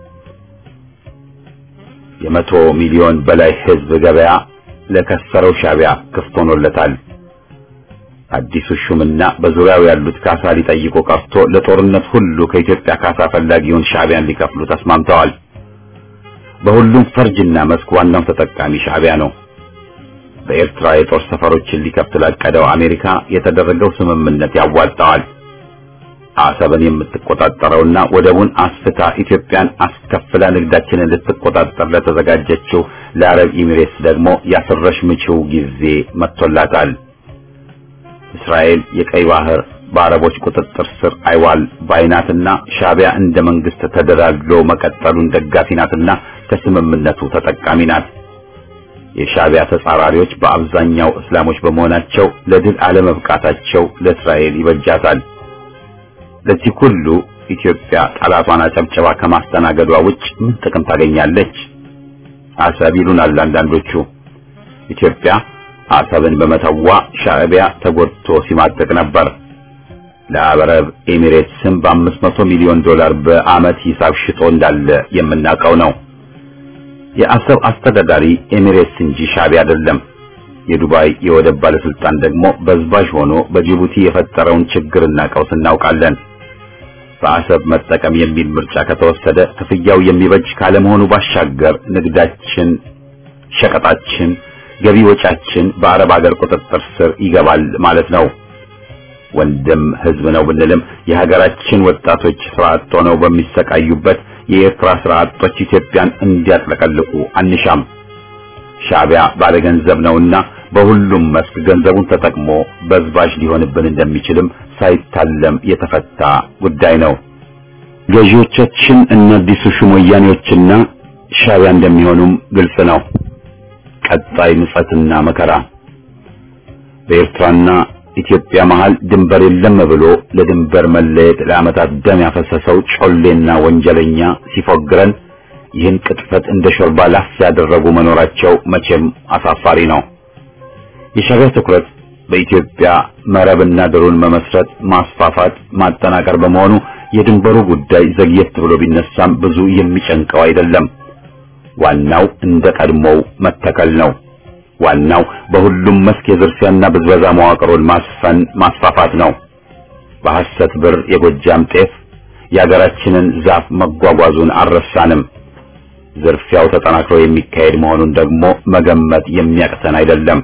የመቶ ሚሊዮን በላይ ህዝብ ገበያ ለከሰረው ሻዕቢያ ክፍት ሆኖለታል። አዲሱ ሹምና በዙሪያው ያሉት ካሳ ሊጠይቁ ቀርቶ ለጦርነት ሁሉ ከኢትዮጵያ ካሳ ፈላጊውን ሻዕቢያን ሊከፍሉ ተስማምተዋል። በሁሉም ፈርጅና መስክ ዋናው ተጠቃሚ ሻዕቢያ ነው። በኤርትራ የጦር ሰፈሮችን ሊከፍት ላቀደው አሜሪካ የተደረገው ስምምነት ያዋጣዋል። አሰብን የምትቆጣጠረውና ወደቡን አስፍታ ኢትዮጵያን አስከፍላ ንግዳችንን ልትቆጣጠር ለተዘጋጀችው ለአረብ ኤሚሬትስ ደግሞ ያስረሽ ምቺው ጊዜ መጥቶላታል። እስራኤል የቀይ ባህር በአረቦች ቁጥጥር ስር አይዋል ባይናትና ሻዕቢያ እንደ መንግስት ተደላድሎ መቀጠሉን ደጋፊ ናትና ከስምምነቱ ተጠቃሚ ናት። የሻዕቢያ ተጻራሪዎች በአብዛኛው እስላሞች በመሆናቸው ለድል አለመብቃታቸው ለእስራኤል ይበጃታል። ለዚህ ሁሉ ኢትዮጵያ ጠላቷን አጨብጨባ ከማስተናገዷ ውጭ ምን ጥቅም ታገኛለች? አሰብ ይሉናል አንዳንዶቹ። ኢትዮጵያ አሰብን በመተዋ ሻዕቢያ ተጎድቶ ሲማቀቅ ነበር። ለአረብ ኤሚሬትስም በአምስት መቶ ሚሊዮን ዶላር በዓመት ሂሳብ ሽጦ እንዳለ የምናውቀው ነው። የአሰብ አስተዳዳሪ ኤሚሬትስ እንጂ ሻዕቢያ አይደለም። የዱባይ የወደብ ባለስልጣን ደግሞ በዝባዥ ሆኖ በጅቡቲ የፈጠረውን ችግርና ቀውስ እናውቃለን። በአሰብ መጠቀም የሚል ምርጫ ከተወሰደ ክፍያው የሚበጅ ካለመሆኑ ባሻገር ንግዳችን፣ ሸቀጣችን፣ ገቢ ወጫችን በአረብ ሀገር ቁጥጥር ስር ይገባል ማለት ነው። ወንድም ህዝብ ነው ብንልም የሀገራችን ወጣቶች ስራ አጥ ሆነው በሚሰቃዩበት የኤርትራ ስራ አጦች ኢትዮጵያን እንዲያጥለቀልቁ አንሻም። ሻዕቢያ ባለገንዘብ ነውና በሁሉም መስክ ገንዘቡን ተጠቅሞ በዝባዥ ሊሆንብን እንደሚችልም ሳይታለም የተፈታ ጉዳይ ነው። ገዢዎቻችን እነ አዲሱ ሹም ወያኔዎችና ሻዕቢያ እንደሚሆኑም ግልጽ ነው። ቀጣይ ምጸትና መከራ በኤርትራና ኢትዮጵያ መሃል ድንበር የለም ብሎ ለድንበር መለየት ለዓመታት ደም ያፈሰሰው ጮሌና ወንጀለኛ ሲፎግረን ይህን ቅጥፈት እንደ ሾርባ ላፍ ያደረጉ መኖራቸው መቼም አሳፋሪ ነው። የሻዕቢያ ትኩረት በኢትዮጵያ መረብና ድሩን መመስረት፣ ማስፋፋት፣ ማጠናከር በመሆኑ የድንበሩ ጉዳይ ዘግየት ብሎ ቢነሳም ብዙ የሚጨንቀው አይደለም። ዋናው እንደ ቀድሞው መተከል ነው። ዋናው በሁሉም መስክ የዝርፊያና ብዝበዛ መዋቅሩን ማስፈን ማስፋፋት ነው። በሐሰት ብር የጎጃም ጤፍ የሀገራችንን ዛፍ መጓጓዙን አልረሳንም። ዝርፊያው ተጠናክሮ የሚካሄድ መሆኑን ደግሞ መገመት የሚያቅተን አይደለም።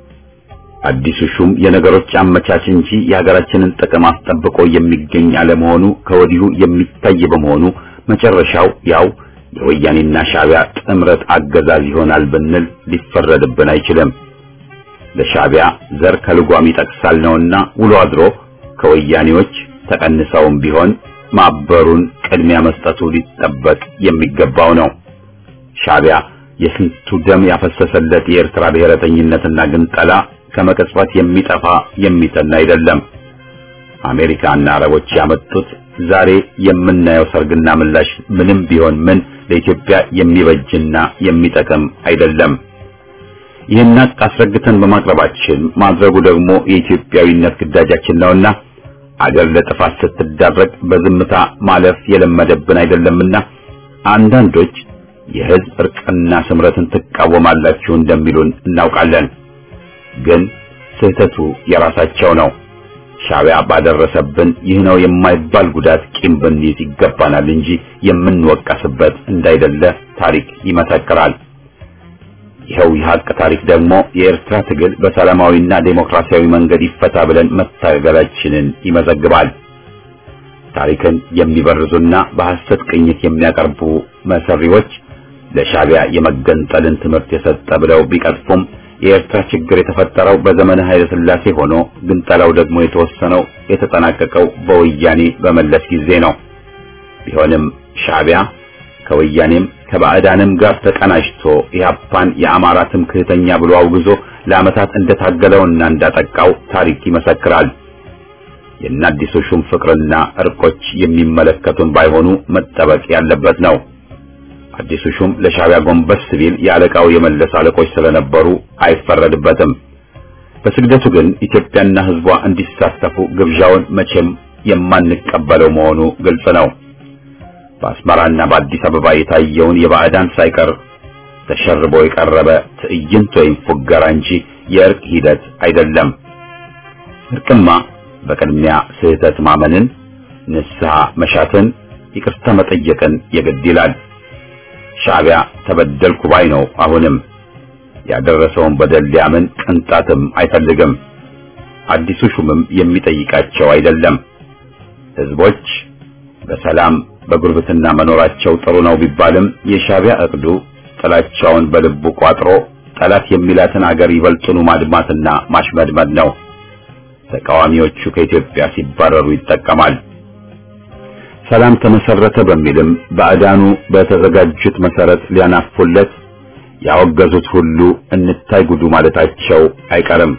አዲሱ ሹም የነገሮች አመቻች እንጂ የሀገራችንን ጥቅም አስጠብቆ የሚገኝ አለመሆኑ ከወዲሁ የሚታይ በመሆኑ መጨረሻው ያው የወያኔና ሻዕቢያ ጥምረት አገዛዝ ይሆናል ብንል ሊፈረድብን አይችልም። ለሻዕቢያ ዘር ከልጓም ይጠቅሳል ነውና ውሎ አድሮ ከወያኔዎች ተቀንሰውም ቢሆን ማበሩን ቅድሚያ መስጠቱ ሊጠበቅ የሚገባው ነው። ሻዕቢያ የስንቱ ደም ያፈሰሰለት የኤርትራ ብሔረተኝነትና ግንጠላ ከመቀጽበት የሚጠፋ የሚተና አይደለም። አሜሪካና አረቦች ያመጡት ዛሬ የምናየው ሰርግና ምላሽ ምንም ቢሆን ምን ለኢትዮጵያ የሚበጅና የሚጠቅም አይደለም። ይህን አስረግተን በማቅረባችን ማድረጉ ደግሞ የኢትዮጵያዊነት ግዳጃችን ነውና አገር ለጥፋት ስትዳረግ በዝምታ ማለፍ የለመደብን አይደለምና አንዳንዶች የህዝብ እርቅና ስምረትን ትቃወማላችሁ እንደሚሉን እናውቃለን። ግን ስህተቱ የራሳቸው ነው። ሻዕቢያ ባደረሰብን ይህ ነው የማይባል ጉዳት ቂም ብንይዝ ይገባናል እንጂ የምንወቀስበት እንዳይደለ ታሪክ ይመሰክራል። ይኸው የሐቅ ታሪክ ደግሞ የኤርትራ ትግል በሰላማዊና ዴሞክራሲያዊ መንገድ ይፈታ ብለን መታገላችንን ይመዘግባል። ታሪክን የሚበርዙና በሐሰት ቅኝት የሚያቀርቡ መሰሪዎች ለሻዕቢያ የመገንጠልን ትምህርት የሰጠ ብለው ቢቀጥፉም የኤርትራ ችግር የተፈጠረው በዘመነ ኃይለ ሥላሴ ሆኖ ግንጠላው ደግሞ የተወሰነው የተጠናቀቀው በወያኔ በመለስ ጊዜ ነው። ቢሆንም ሻዕቢያ ከወያኔም ከባዕዳንም ጋር ተቀናጅቶ ኢህአፓን የአማራ ትምክህተኛ ብሎ አውግዞ ለዓመታት እንደታገለውና እንዳጠቃው ታሪክ ይመሰክራል። የአዲሱ ሹም ፍቅርና እርቆች የሚመለከቱን ባይሆኑ መጠበቅ ያለበት ነው። አዲሱ ሹም ለሻዕቢያ ጎንበስ ሲል ያለቃው የመለስ አለቆች ስለነበሩ አይፈረድበትም። በስግደቱ ግን ኢትዮጵያና ሕዝቧ እንዲሳተፉ ግብዣውን መቼም የማንቀበለው መሆኑ ግልጽ ነው። በአስመራና በአዲስ አበባ የታየውን የባዕዳን ሳይቀር ተሸርቦ የቀረበ ትዕይንት ወይም ፉገራ እንጂ የእርቅ ሂደት አይደለም። እርቅማ በቅድሚያ ስህተት ማመንን፣ ንስሐ መሻትን፣ ይቅርታ መጠየቅን የግድ ይላል። ሻዕቢያ ተበደልኩ ባይ ነው። አሁንም ያደረሰውን በደል ሊያምን ቅንጣትም አይፈልግም። አዲሱ ሹምም የሚጠይቃቸው አይደለም። ህዝቦች በሰላም በጉርብትና መኖራቸው ጥሩ ነው ቢባልም የሻዕቢያ እቅዱ ጥላቻውን በልቡ ቋጥሮ ጠላት የሚላትን አገር ይበልጡኑ ማድማትና ማሽመድመድ ነው። ተቃዋሚዎቹ ከኢትዮጵያ ሲባረሩ ይጠቀማል። ሰላም ተመሰረተ በሚልም ባዕዳኑ በተዘጋጁት መሰረት ሊያናፉለት ያወገዙት ሁሉ እንታይ ጉዱ ማለታቸው አይቀርም።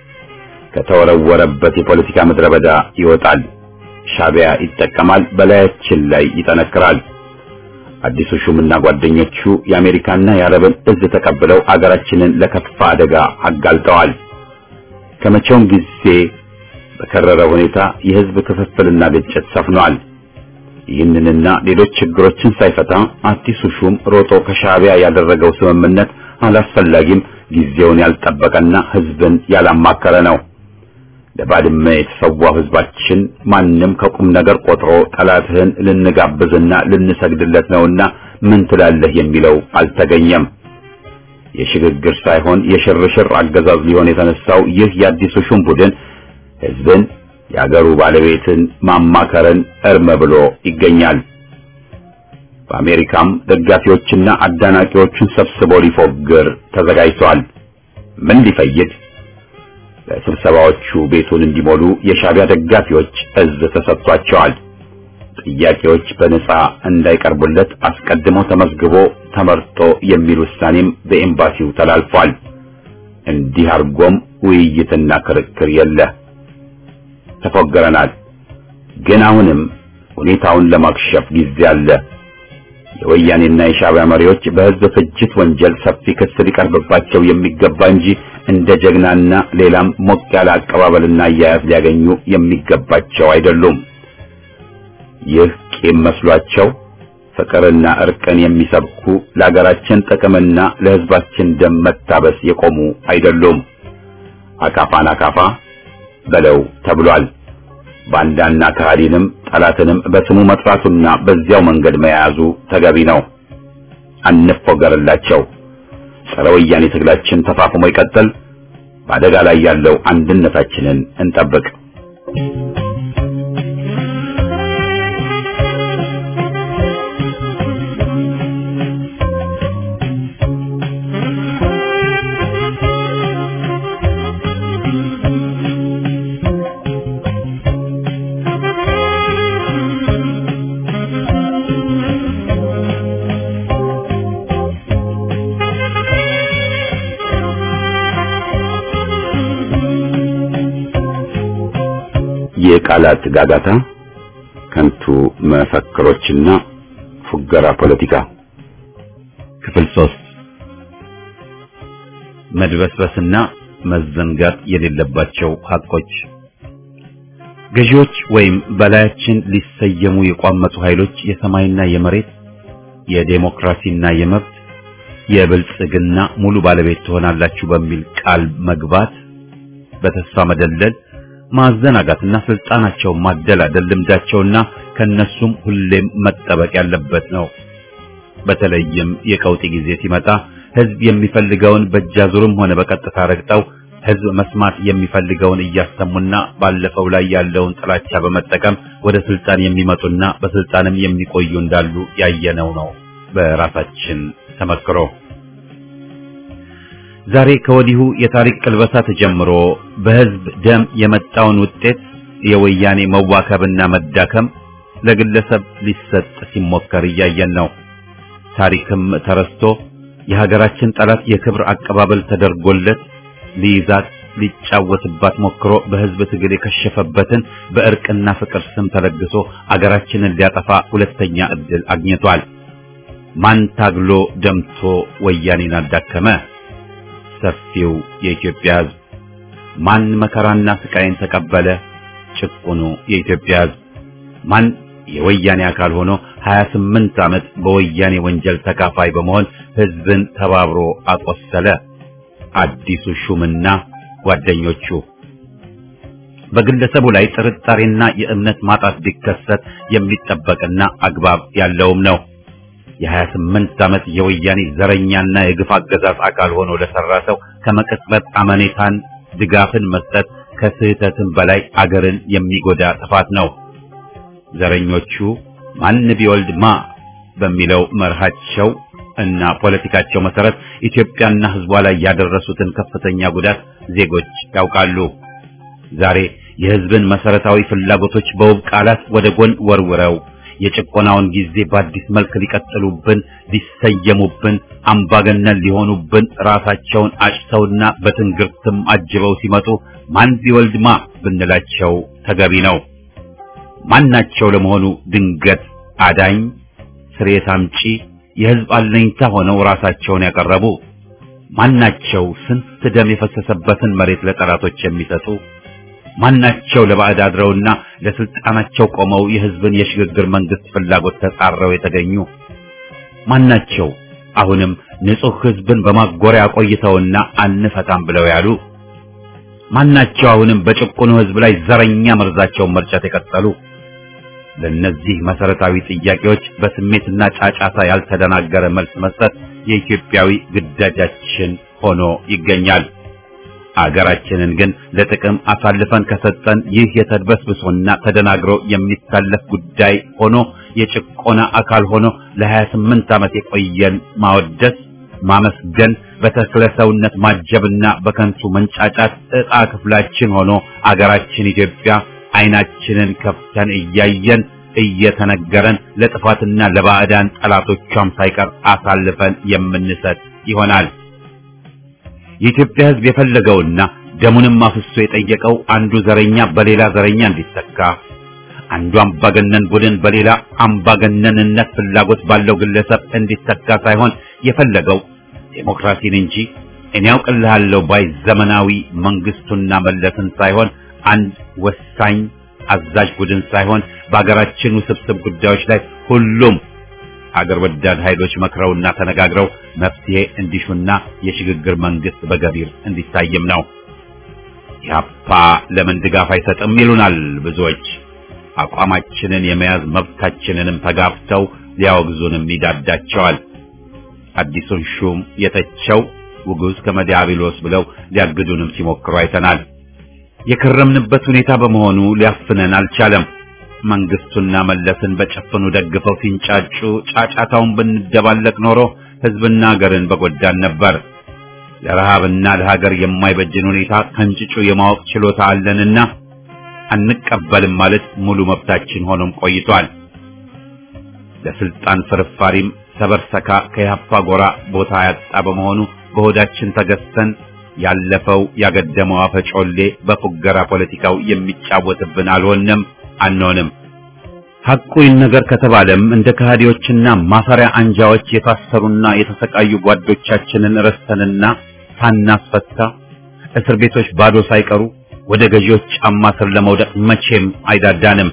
ከተወረወረበት የፖለቲካ ምድረ በዳ ይወጣል። ሻዕቢያ ይጠቀማል፣ በላያችን ላይ ይጠነክራል። አዲሱ ሹምና ጓደኞቹ የአሜሪካና የአረብን እዝ ተቀብለው አገራችንን ለከፋ አደጋ አጋልጠዋል። ከመቼውም ጊዜ በከረረ ሁኔታ የህዝብ ክፍፍልና ግጭት ሰፍኗል። ይህንንና ሌሎች ችግሮችን ሳይፈታ አዲሱ ሹም ሮጦ ከሻዕቢያ ያደረገው ስምምነት አላስፈላጊም፣ ጊዜውን ያልጠበቀና ህዝብን ያላማከረ ነው። ለባድመ የተሰዋው ህዝባችን ማንም ከቁም ነገር ቆጥሮ ጠላትህን ልንጋብዝና ልንሰግድለት ነውና ምን ትላለህ የሚለው አልተገኘም። የሽግግር ሳይሆን የሽርሽር አገዛዝ ሊሆን የተነሳው ይህ የአዲሱ ሹም ቡድን ህዝብን የአገሩ ባለቤትን ማማከርን እርም ብሎ ይገኛል። በአሜሪካም ደጋፊዎችና አዳናቂዎቹን ሰብስቦ ሊፎግር ተዘጋጅቷል። ምን ሊፈይድ? ለስብሰባዎቹ ቤቱን እንዲሞሉ የሻዕቢያ ደጋፊዎች እዝ ተሰጥቷቸዋል። ጥያቄዎች በነጻ እንዳይቀርቡለት አስቀድሞ ተመዝግቦ ተመርጦ የሚል ውሳኔም በኤምባሲው ተላልፏል። እንዲህ አርጎም ውይይትና ክርክር የለ። ተፎገረናል። ግን አሁንም ሁኔታውን ለማክሸፍ ጊዜ አለ። የወያኔና የሻዕቢያ መሪዎች በህዝብ ፍጅት ወንጀል ሰፊ ክስ ሊቀርብባቸው የሚገባ እንጂ እንደ ጀግናና ሌላም ሞቅ ያለ አቀባበልና አያያዝ ሊያገኙ የሚገባቸው አይደሉም። ይህ ቂም መስሏቸው ፍቅርና እርቅን የሚሰብኩ ለሀገራችን ጥቅምና ለህዝባችን ደም መታበስ የቆሙ አይደሉም። አካፋን አካፋ በለው ተብሏል። ባንዳና ከሃዲንም ጠላትንም በስሙ መጥራቱና በዚያው መንገድ መያዙ ተገቢ ነው። አንፎገርላቸው። ጸረ ወያኔ ትግላችን ተፋፍሞ ይቀጥል። በአደጋ ላይ ያለው አንድነታችንን እንጠብቅ። የቃላት ጋጋታ፣ ከንቱ መፈክሮችና ፉገራ ፖለቲካ። ክፍል ሶስት መድበስበስና መዘንጋት የሌለባቸው ሐቆች። ገዢዎች ወይም በላያችን ሊሰየሙ የቋመጡ ኃይሎች የሰማይና የመሬት የዴሞክራሲና የመብት የብልጽግና ሙሉ ባለቤት ትሆናላችሁ በሚል ቃል መግባት፣ በተስፋ መደለል፣ ማዘናጋትና ስልጣናቸው ማደላደል ልምዳቸውና ከነሱም ሁሌም መጠበቅ ያለበት ነው። በተለይም የቀውጢ ጊዜ ሲመጣ ህዝብ የሚፈልገውን በእጃዙርም ሆነ በቀጥታ ረግጠው ህዝብ መስማት የሚፈልገውን እያሰሙና ባለፈው ላይ ያለውን ጥላቻ በመጠቀም ወደ ስልጣን የሚመጡና በስልጣንም የሚቆዩ እንዳሉ ያየነው ነው በራሳችን ተመክሮ። ዛሬ ከወዲሁ የታሪክ ቅልበሳ ተጀምሮ በህዝብ ደም የመጣውን ውጤት የወያኔ መዋከብና መዳከም ለግለሰብ ሊሰጥ ሲሞከር እያየን ነው። ታሪክም ተረስቶ የሀገራችን ጠላት የክብር አቀባበል ተደርጎለት ሊይዛት ሊጫወትባት ሞክሮ በህዝብ ትግል የከሸፈበትን በእርቅና ፍቅር ስም ተለግሶ አገራችንን ሊያጠፋ ሁለተኛ እድል አግኝቷል። ማን ታግሎ ደምቶ ወያኔን አዳከመ? ሰፊው የኢትዮጵያ ህዝብ። ማን መከራና ስቃይን ተቀበለ? ጭቁኑ የኢትዮጵያ ህዝብ። ማን የወያኔ አካል ሆኖ ሀያ ስምንት ዓመት በወያኔ ወንጀል ተካፋይ በመሆን ህዝብን ተባብሮ አቆሰለ? አዲሱ ሹምና ጓደኞቹ። በግለሰቡ ላይ ጥርጣሬና የእምነት ማጣት ቢከሰት የሚጠበቅና አግባብ ያለውም ነው። የሀያ ስምንት ዓመት የወያኔ ዘረኛና የግፍ አገዛዝ አካል ሆኖ ለሰራ ሰው ከመቅጽበት አመኔታን ድጋፍን መስጠት ከስህተትም በላይ አገርን የሚጎዳ ጥፋት ነው። ዘረኞቹ ማን ቢወልድ ማ በሚለው መርሃቸው እና ፖለቲካቸው መሰረት ኢትዮጵያና ህዝቧ ላይ ያደረሱትን ከፍተኛ ጉዳት ዜጎች ያውቃሉ። ዛሬ የህዝብን መሰረታዊ ፍላጎቶች በውብ ቃላት ወደ ጎን ወርውረው የጭቆናውን ጊዜ በአዲስ መልክ ሊቀጥሉብን፣ ሊሰየሙብን፣ አምባገነን ሊሆኑብን ራሳቸውን አጭተውና በትንግርትም አጅበው ሲመጡ ማን ቢወልድማ ብንላቸው ተገቢ ነው። ማናቸው ለመሆኑ ድንገት አዳኝ፣ ስሬት አምጪ፣ የህዝብ አለኝታ ሆነው ራሳቸውን ያቀረቡ? ማናቸው ስንት ደም የፈሰሰበትን መሬት ለጠላቶች የሚሰጡ? ማናቸው ለባዕድ አድረውና ለስልጣናቸው ቆመው የህዝብን የሽግግር መንግስት ፍላጎት ተጻረው የተገኙ? ማናቸው አሁንም ንጹህ ህዝብን በማጎሪያ ቆይተውና አንፈታም ብለው ያሉ? ማናቸው አሁንም በጭቁኑ ህዝብ ላይ ዘረኛ መርዛቸውን መርጨት የቀጠሉ? ለነዚህ መሰረታዊ ጥያቄዎች በስሜትና ጫጫታ ያልተደናገረ መልስ መስጠት የኢትዮጵያዊ ግዳጃችን ሆኖ ይገኛል። አገራችንን ግን ለጥቅም አሳልፈን ከሰጠን ይህ የተድበስብሶና ተደናግሮ የሚታለፍ ጉዳይ ሆኖ የጭቆና አካል ሆኖ ለሀያ ስምንት ዓመት የቆየን ማወደስ፣ ማመስገን፣ በተክለ ሰውነት ማጀብና በከንቱ መንጫጫት ዕጣ ክፍላችን ሆኖ አገራችን ኢትዮጵያ አይናችንን ከፍተን እያየን እየተነገረን ለጥፋትና ለባዕዳን ጠላቶቿም ሳይቀር አሳልፈን የምንሰጥ ይሆናል። የኢትዮጵያ ሕዝብ የፈለገውና ደሙንም አፍሶ የጠየቀው አንዱ ዘረኛ በሌላ ዘረኛ እንዲተካ፣ አንዱ አምባገነን ቡድን በሌላ አምባገነንነት ፍላጎት ባለው ግለሰብ እንዲተካ ሳይሆን የፈለገው ዴሞክራሲን እንጂ እኔ ያውቅልሃለሁ ባይ ዘመናዊ መንግስቱና መለስን ሳይሆን አንድ ወሳኝ አዛዥ ቡድን ሳይሆን በአገራችን ውስብስብ ጉዳዮች ላይ ሁሉም አገር ወዳድ ኃይሎች መክረውና ተነጋግረው መፍትሄ እንዲሹና የሽግግር መንግስት በገቢር እንዲታይም ነው። ያፓ ለምን ድጋፍ አይሰጥም ይሉናል ብዙዎች። አቋማችንን የመያዝ መብታችንንም ተጋፍተው ሊያወግዙንም ይዳዳቸዋል። አዲሱን ሹም የተቸው ውጉዝ ከመዲያብሎስ ብለው ሊያግዱንም ሲሞክሩ አይተናል። የከረምንበት ሁኔታ በመሆኑ ሊያፍነን አልቻለም። መንግስቱና መለስን በጨፍኑ ደግፈው ሲንጫጩ ጫጫታውን ብንደባለቅ ኖሮ ህዝብና ሀገርን በጎዳን ነበር። ለረሃብና ለሀገር የማይበጅን ሁኔታ ከንጭጩ የማወቅ ችሎታ አለንና አንቀበልም ማለት ሙሉ መብታችን ሆኖም ቆይቷል። ለስልጣን ፍርፋሪም ሰበርሰካ ከያፓ ጎራ ቦታ ያጣ በመሆኑ በሆዳችን ተገዝተን ያለፈው ያገደመው አፈጮሌ በፉገራ ፖለቲካው የሚጫወትብን አልሆንም አንሆንም። ሐቁን ነገር ከተባለም እንደ ከሃዲዎችና ማፈሪያ አንጃዎች የታሰሩና የተሰቃዩ ጓዶቻችንን ረስተንና ሳናስፈታ እስር ቤቶች ባዶ ሳይቀሩ ወደ ገዢዎች ጫማ ስር ለመውደቅ መቼም አይዳዳንም።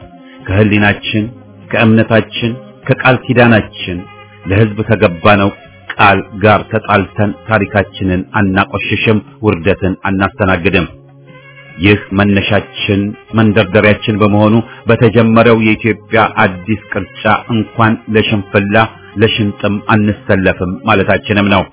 ከህሊናችን፣ ከእምነታችን፣ ከቃል ኪዳናችን ለህዝብ ከገባነው ቃል ጋር ተጣልተን ታሪካችንን አናቆሽሽም፣ ውርደትን አናስተናግድም። ይህ መነሻችን መንደርደሪያችን በመሆኑ በተጀመረው የኢትዮጵያ አዲስ ቅርጫ እንኳን ለሽንፍላ ለሽንጥም አንሰለፍም ማለታችንም ነው።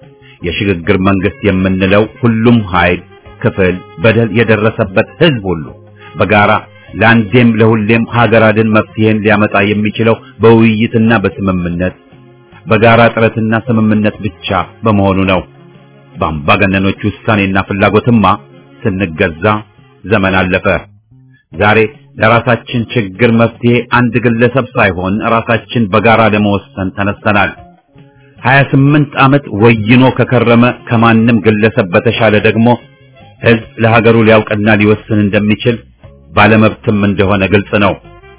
የሽግግር መንግስት የምንለው ሁሉም ኃይል፣ ክፍል፣ በደል የደረሰበት ህዝብ ሁሉ በጋራ ለአንዴም ለሁሌም ሀገር አድን መፍትሄን ሊያመጣ የሚችለው በውይይትና በስምምነት በጋራ ጥረትና ስምምነት ብቻ በመሆኑ ነው። በአምባገነኖች ውሳኔና ፍላጎትማ ስንገዛ ዘመን አለፈ። ዛሬ ለራሳችን ችግር መፍትሄ አንድ ግለሰብ ሳይሆን ራሳችን በጋራ ለመወሰን ተነስተናል። ሀያ ስምንት ዓመት ወይኖ ከከረመ ከማንም ግለሰብ በተሻለ ደግሞ ህዝብ ለሀገሩ ሊያውቅና ሊወስን እንደሚችል ባለመብትም እንደሆነ ግልጽ ነው።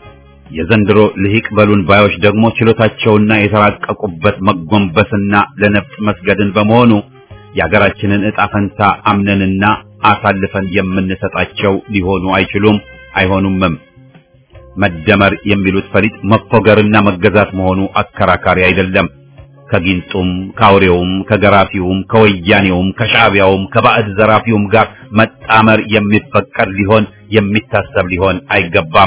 የዘንድሮ ልሂቅ በሉን ባዮች ደግሞ ችሎታቸውና የተራቀቁበት መጎንበስና ለነፍስ መስገድን በመሆኑ የሀገራችንን ዕጣ ፈንታ አምነንና አሳልፈን የምንሰጣቸው ሊሆኑ አይችሉም፣ አይሆኑምም። መደመር የሚሉት ፈሊጥ መፎገርና መገዛት መሆኑ አከራካሪ አይደለም። ከጊንጡም ከአውሬውም ከገራፊውም ከወያኔውም ከሻዕቢያውም ከባዕድ ዘራፊውም ጋር መጣመር የሚፈቀድ ሊሆን የሚታሰብ ሊሆን አይገባም።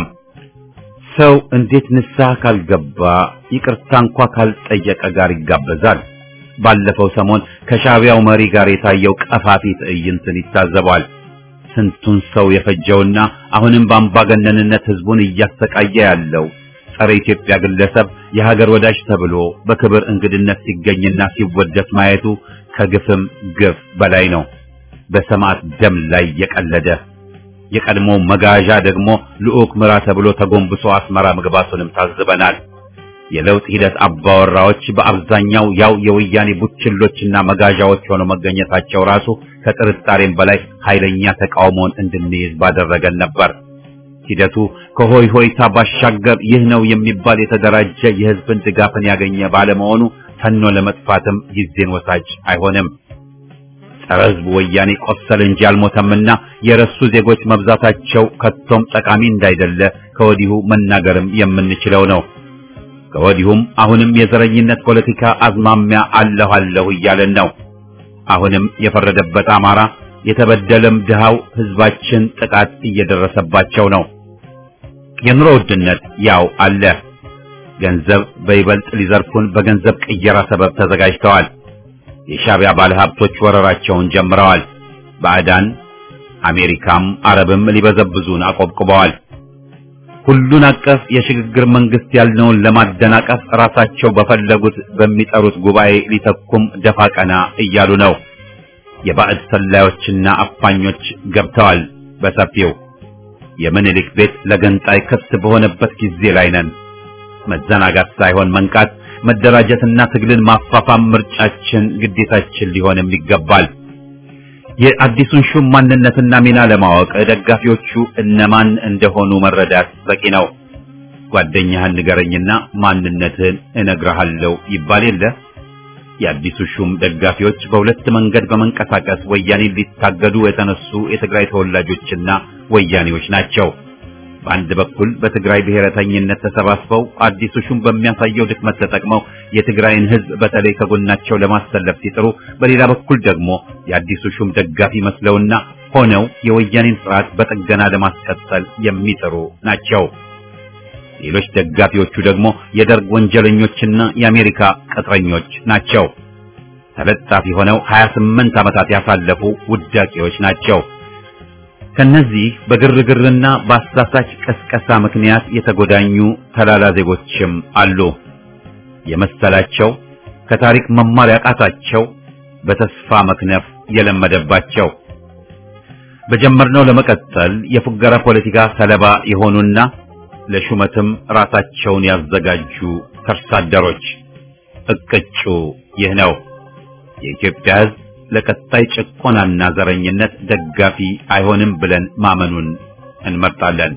ሰው እንዴት ንስሐ ካልገባ ይቅርታ እንኳ ካልጠየቀ ጋር ይጋበዛል? ባለፈው ሰሞን ከሻዕቢያው መሪ ጋር የታየው ቀፋፊ ትዕይንትን ይታዘባል። ስንቱን ሰው የፈጀውና አሁንም በአምባገነንነት ህዝቡን እያሰቃየ ያለው ጸረ ኢትዮጵያ ግለሰብ የሀገር ወዳጅ ተብሎ በክብር እንግድነት ሲገኝና ሲወደስ ማየቱ ከግፍም ግፍ በላይ ነው። በሰማዕት ደም ላይ የቀለደ የቀድሞ መጋዣ ደግሞ ልዑክ ምራ ተብሎ ተጎንብሶ አስመራ መግባቱንም ታዝበናል። የለውጥ ሂደት አባወራዎች በአብዛኛው ያው የወያኔ ቡችሎችና መጋዣዎች ሆነው መገኘታቸው ራሱ ከጥርጣሬም በላይ ኃይለኛ ተቃውሞን እንድንይዝ ባደረገን ነበር። ሂደቱ ከሆይ ሆይታ ባሻገር ይህ ነው የሚባል የተደራጀ የህዝብን ድጋፍን ያገኘ ባለመሆኑ ተኖ ለመጥፋትም ጊዜን ወሳጅ አይሆንም። ጸረ ሕዝብ ወያኔ ቆሰለ እንጂ አልሞተምና የረሱ ዜጎች መብዛታቸው ከቶም ጠቃሚ እንዳይደለ ከወዲሁ መናገርም የምንችለው ነው። ከወዲሁም አሁንም የዘረኝነት ፖለቲካ አዝማሚያ አለሁ አለሁ እያለን ነው። አሁንም የፈረደበት አማራ የተበደለም ድሃው ሕዝባችን ጥቃት እየደረሰባቸው ነው። የኑሮ ውድነት ያው አለ። ገንዘብ በይበልጥ ሊዘርፉን በገንዘብ ቅየራ ሰበብ ተዘጋጅተዋል። የሻዕቢያ ባለሀብቶች ወረራቸውን ጀምረዋል። ባዕዳን አሜሪካም አረብም ሊበዘብዙን አቆብቁበዋል። ሁሉን አቀፍ የሽግግር መንግስት ያልነውን ለማደናቀፍ ራሳቸው በፈለጉት በሚጠሩት ጉባኤ ሊተኩም ደፋ ቀና እያሉ ነው። የባዕድ ሰላዮችና አፋኞች ገብተዋል በሰፊው። የምኒልክ ቤት ለገንጣይ ክፍት በሆነበት ጊዜ ላይ ነን። መዘናጋት ሳይሆን መንቃት፣ መደራጀትና ትግልን ማፋፋም ምርጫችን፣ ግዴታችን ሊሆንም ይገባል። የአዲሱን ሹም ማንነትና ሚና ለማወቅ ደጋፊዎቹ እነማን እንደሆኑ መረዳት በቂ ነው። ጓደኛህን ንገረኝና ማንነትህን እነግርሃለሁ ይባል የለ። የአዲሱ ሹም ደጋፊዎች በሁለት መንገድ በመንቀሳቀስ ወያኔን ሊታገዱ የተነሱ የትግራይ ተወላጆችና ወያኔዎች ናቸው። በአንድ በኩል በትግራይ ብሔረተኝነት ተሰባስበው አዲሱ ሹም በሚያሳየው ድክመት ተጠቅመው የትግራይን ሕዝብ በተለይ ከጎናቸው ለማሰለፍ ሲጥሩ፣ በሌላ በኩል ደግሞ የአዲሱ ሹም ደጋፊ መስለውና ሆነው የወያኔን ስርዓት በጥገና ለማስቀጠል የሚጥሩ ናቸው። ሌሎች ደጋፊዎቹ ደግሞ የደርግ ወንጀለኞችና የአሜሪካ ቅጥረኞች ናቸው። ተለጣፊ ሆነው ሀያ ስምንት ዓመታት ያሳለፉ ውዳቂዎች ናቸው። ከነዚህ በግርግርና በአሳሳች ቀስቀሳ ምክንያት የተጎዳኙ ተላላ ዜጎችም አሉ። የመሰላቸው ከታሪክ መማር ያቃታቸው በተስፋ መክነፍ የለመደባቸው በጀመርነው ለመቀጠል የፉገራ ፖለቲካ ሰለባ የሆኑና ለሹመትም ራሳቸውን ያዘጋጁ ተርሳደሮች እቅጩ ይህ ነው። የኢትዮጵያ ሕዝብ ለቀጣይ ጭቆናና ዘረኝነት ደጋፊ አይሆንም ብለን ማመኑን እንመርጣለን።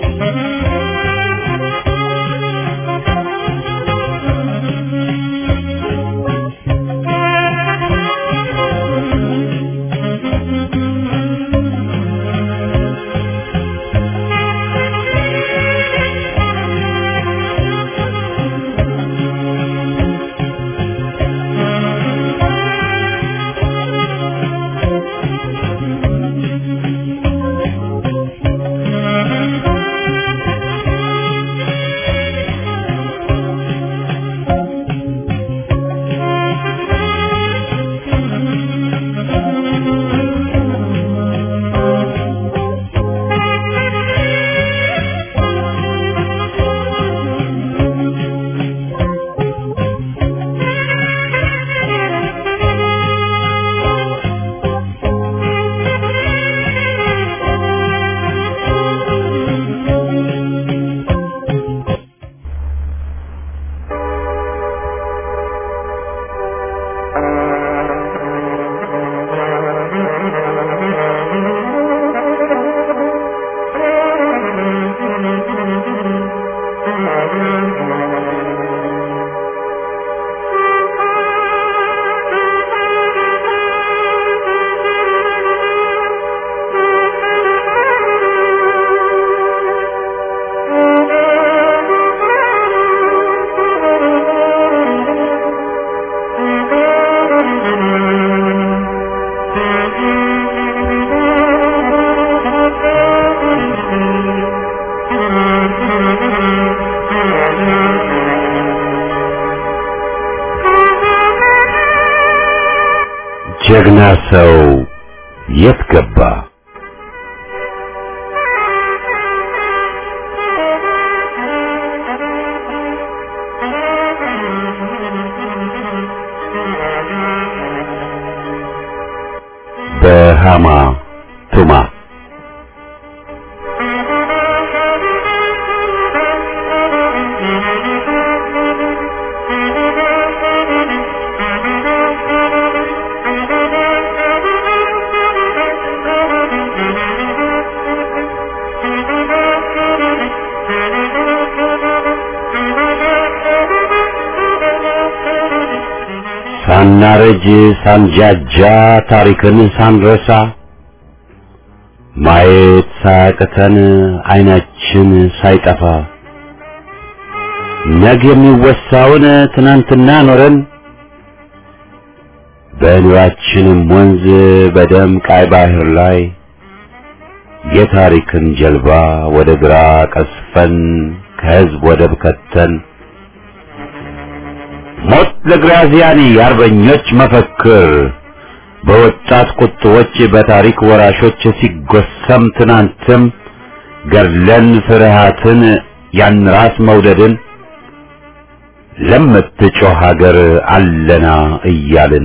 ጀግና ሰው የት ገባ? በሃማ ቱማ ሳናረጅ ሳንጃጃ ታሪክን ሳንረሳ ማየት ሳያቅተን አይናችን ሳይጠፋ ነገ የሚወሳውን ትናንትና ኖረን በኑራችንም ወንዝ በደም ቀይ ባህር ላይ የታሪክን ጀልባ ወደ ግራ ቀስፈን ከህዝብ ወደብ ከተን ሞት ለግራዚያኒ አርበኞች መፈክር በወጣት ቁጥቦች በታሪክ ወራሾች ሲጎሰም ትናንትም ገድለን ፍርሃትን ያን ራስ መውደድን ለምትጮህ ሀገር አለና እያልን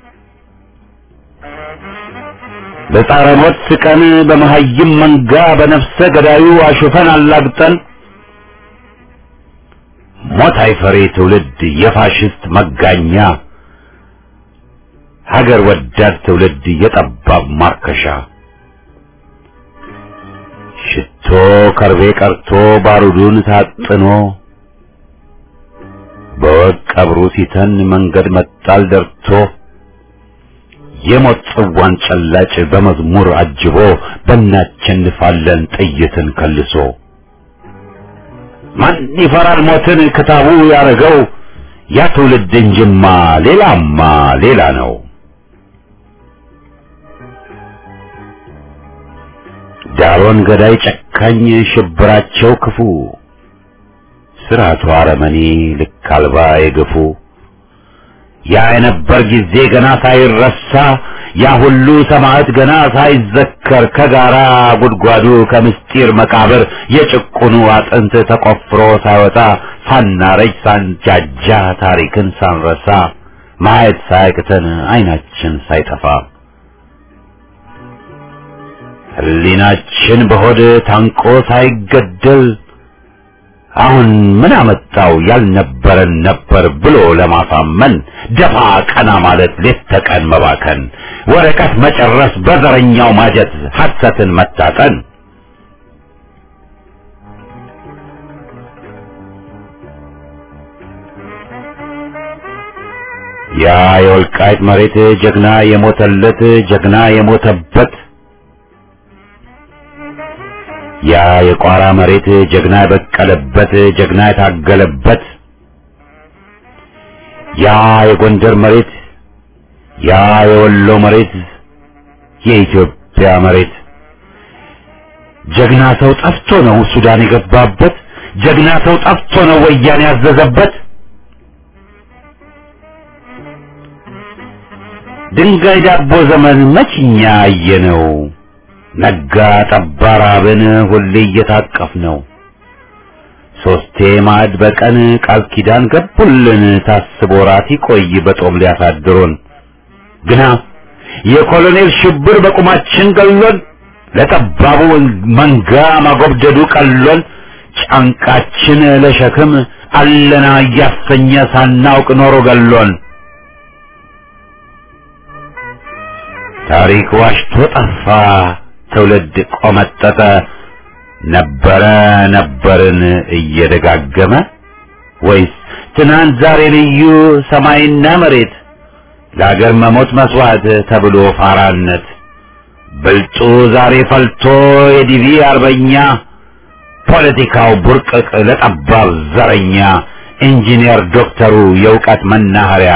በጣረ ሞት ስቀን በመሃይም መንጋ በነፍሰ ገዳዩ አሹፈን አላግጠን ሞት አይፈሬ ትውልድ የፋሽስት መጋኛ ሀገር ወዳድ ትውልድ የጠባብ ማርከሻ ሽቶ ከርቤ ቀርቶ ባሩዱን ታጥኖ በወቅ ቀብሩ ሲተን መንገድ መጣል ደርቶ የሞት ጽዋን ጨላጭ በመዝሙር አጅቦ በእናቸንፋለን ጥይትን ከልሶ ማን ይፈራል ሞትን ክታቡ ያረገው ያ ትውልድ እንጅማ ሌላማ ሌላ ነው። ዳሮን ገዳይ ጨካኝ ሽብራቸው ክፉ ስራቱ አረመኔ ልክ አልባ የገፉ ያ የነበር ጊዜ ገና ሳይረሳ ያ ሁሉ ሰማዕት ገና ሳይዘከር ከጋራ ጉድጓዱ ከምስጢር መቃብር የጭቁኑ አጥንት ተቆፍሮ ሳይወጣ ሳናረጅ ሳንጃጃ ታሪክን ሳንረሳ ማየት ሳያቅተን አይናችን ሳይጠፋ ህሊናችን በሆድ ታንቆ ሳይገደል አሁን ምን አመጣው ያልነበረን ነበር ብሎ ለማሳመን ደፋ ቀና ማለት ሌት ተቀን መባከን ወረቀት መጨረስ በዘረኛው ማጀት ሐሰትን መታጠን ያ የወልቃይት መሬት ጀግና የሞተለት ጀግና የሞተበት ያ የቋራ መሬት ጀግና የበቀለበት ጀግና የታገለበት ያ የጎንደር መሬት ያ የወሎ መሬት የኢትዮጵያ መሬት ጀግና ሰው ጠፍቶ ነው ሱዳን የገባበት ጀግና ሰው ጠፍቶ ነው ወያኔ ያዘዘበት ድንጋይ ዳቦ ዘመን መችኛ አየነው ነጋ ጠባ ራብን ሁሌ እየታቀፍ ነው ሶስቴ ማዕድ በቀን ቃል ኪዳን ገቡልን ታስቦ ራት ይቆይ በጦም ሊያሳድሩን ግና የኮሎኔል ሽብር በቁማችን ገሎን ለጠባቡ መንጋ ማጎብደዱ ቀሎን ጫንቃችን ለሸክም አለና እያሰኘ ሳናውቅ ኖሮ ገሎን ታሪክ ዋሽቶ ጠፋ ትውልድ ቆመጠጠ ነበረ ነበርን እየደጋገመ ወይስ ትናንት ዛሬ ልዩ ሰማይና መሬት ለአገር መሞት መስዋዕት ተብሎ ፋራነት ብልጡ ዛሬ ፈልቶ የዲቪ አርበኛ ፖለቲካው ቡርቅቅ ለጠባብ ዘረኛ ኢንጂነር ዶክተሩ የእውቀት መናኸሪያ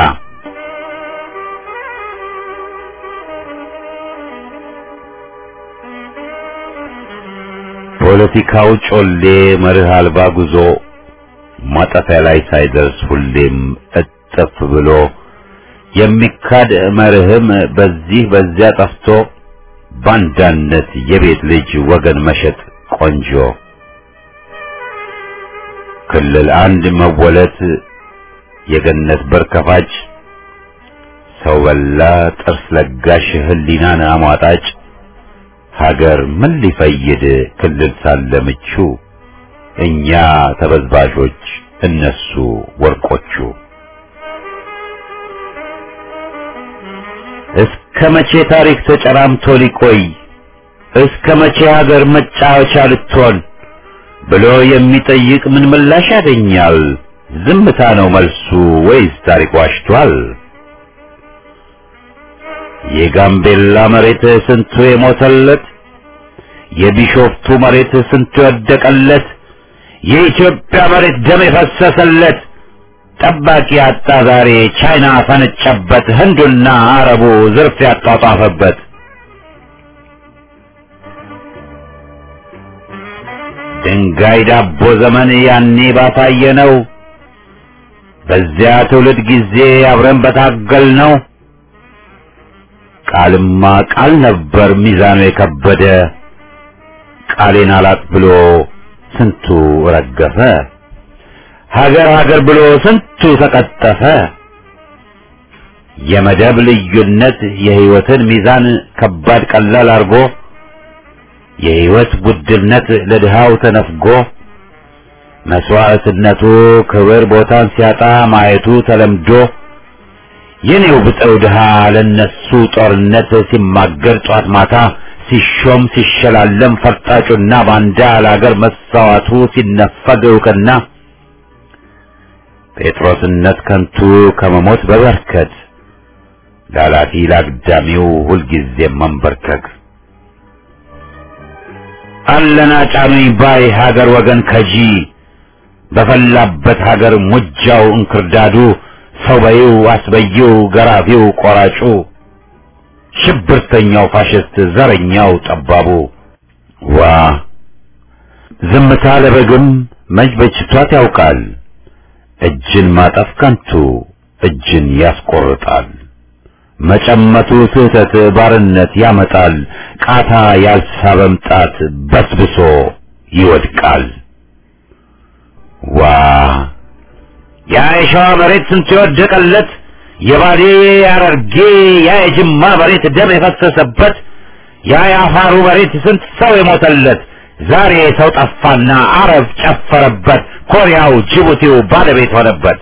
ፖለቲካው ጮሌ መርህ አልባ ጉዞ ማጠፊያ ላይ ሳይደርስ ሁሌም እጥፍ ብሎ የሚካድ መርህም በዚህ በዚያ ጠፍቶ ባንዳነት የቤት ልጅ ወገን መሸጥ ቆንጆ ክልል አንድ መወለት የገነት በር ከፋጭ ሰው በላ ጥርስ ለጋሽ ህሊናን አሟጣጭ ሀገር ምን ሊፈይድ ክልል ሳለ ምቹ እኛ ተበዝባዦች እነሱ ወርቆቹ እስከ መቼ ታሪክ ተጨራምቶ ሊቆይ እስከ መቼ ሀገር መጫወቻ ልትሆን ብሎ የሚጠይቅ ምን ምላሽ ያገኛል ዝምታ ነው መልሱ ወይስ ታሪክ ዋሽቷል የጋምቤላ መሬት ስንቱ የሞተለት፣ የቢሾፍቱ መሬት ስንቱ የወደቀለት፣ የኢትዮጵያ መሬት ደም የፈሰሰለት ጠባቂ አጣ ዛሬ ቻይና ፈነጨበት፣ ህንዱና አረቡ ዝርፍ ያጧጧፈበት። ድንጋይ ዳቦ ዘመን ያኔ ባታየ ነው፣ በዚያ ትውልድ ጊዜ አብረን በታገል ነው። ቃልማ ቃል ነበር ሚዛኑ የከበደ፣ ቃሌን አላጥ ብሎ ስንቱ ረገፈ። ሀገር ሀገር ብሎ ስንቱ ተቀጠፈ። የመደብ ልዩነት የህይወትን ሚዛን ከባድ ቀላል አርጎ፣ የህይወት ውድነት ለድሃው ተነፍጎ፣ መስዋዕትነቱ ክብር ቦታን ሲያጣ ማየቱ ተለምዶ፣ የኔው ብጠው ድሃ ለነሱ ጦርነት ሲማገር ጧት ማታ፣ ሲሾም ሲሸላለም ፈርጣጩና ባንዳ ለአገር መሳዋቱ ሲነፈግ እውቅና፣ ጴጥሮስነት ከንቱ ከመሞት በበርከት፣ ላላፊ ላግዳሚው ሁልጊዜም መንበርከክ። አለና ጫኑኝ ባይ ሀገር ወገን ከጂ፣ በፈላበት ሀገር ሙጃው እንክርዳዱ፣ ሰው በይው አስበይው ገራፊው ቆራጩ፣ ሽብርተኛው ፋሽስት ዘረኛው ጠባቡ። ዋ ዝምታ ለበግም መች በጅቷት ያውቃል፣ እጅን ማጠፍ ከንቱ እጅን ያስቆርጣል። መጨመቱ ስህተት ባርነት ያመጣል፣ ቃታ ያልሳበም ጣት በስብሶ ይወድቃል። ዋ ያ የሸዋ መሬት ስንቱ የወደቀለት፣ የባሌ ያረርጌ ያ የጅማ መሬት ደም የፈሰሰበት፣ ያ የአፋሩ መሬት ስንት ሰው የሞተለት፣ ዛሬ ሰው ጠፋና አረብ ጨፈረበት፣ ኮሪያው ጅቡቲው ባለቤት ሆነበት።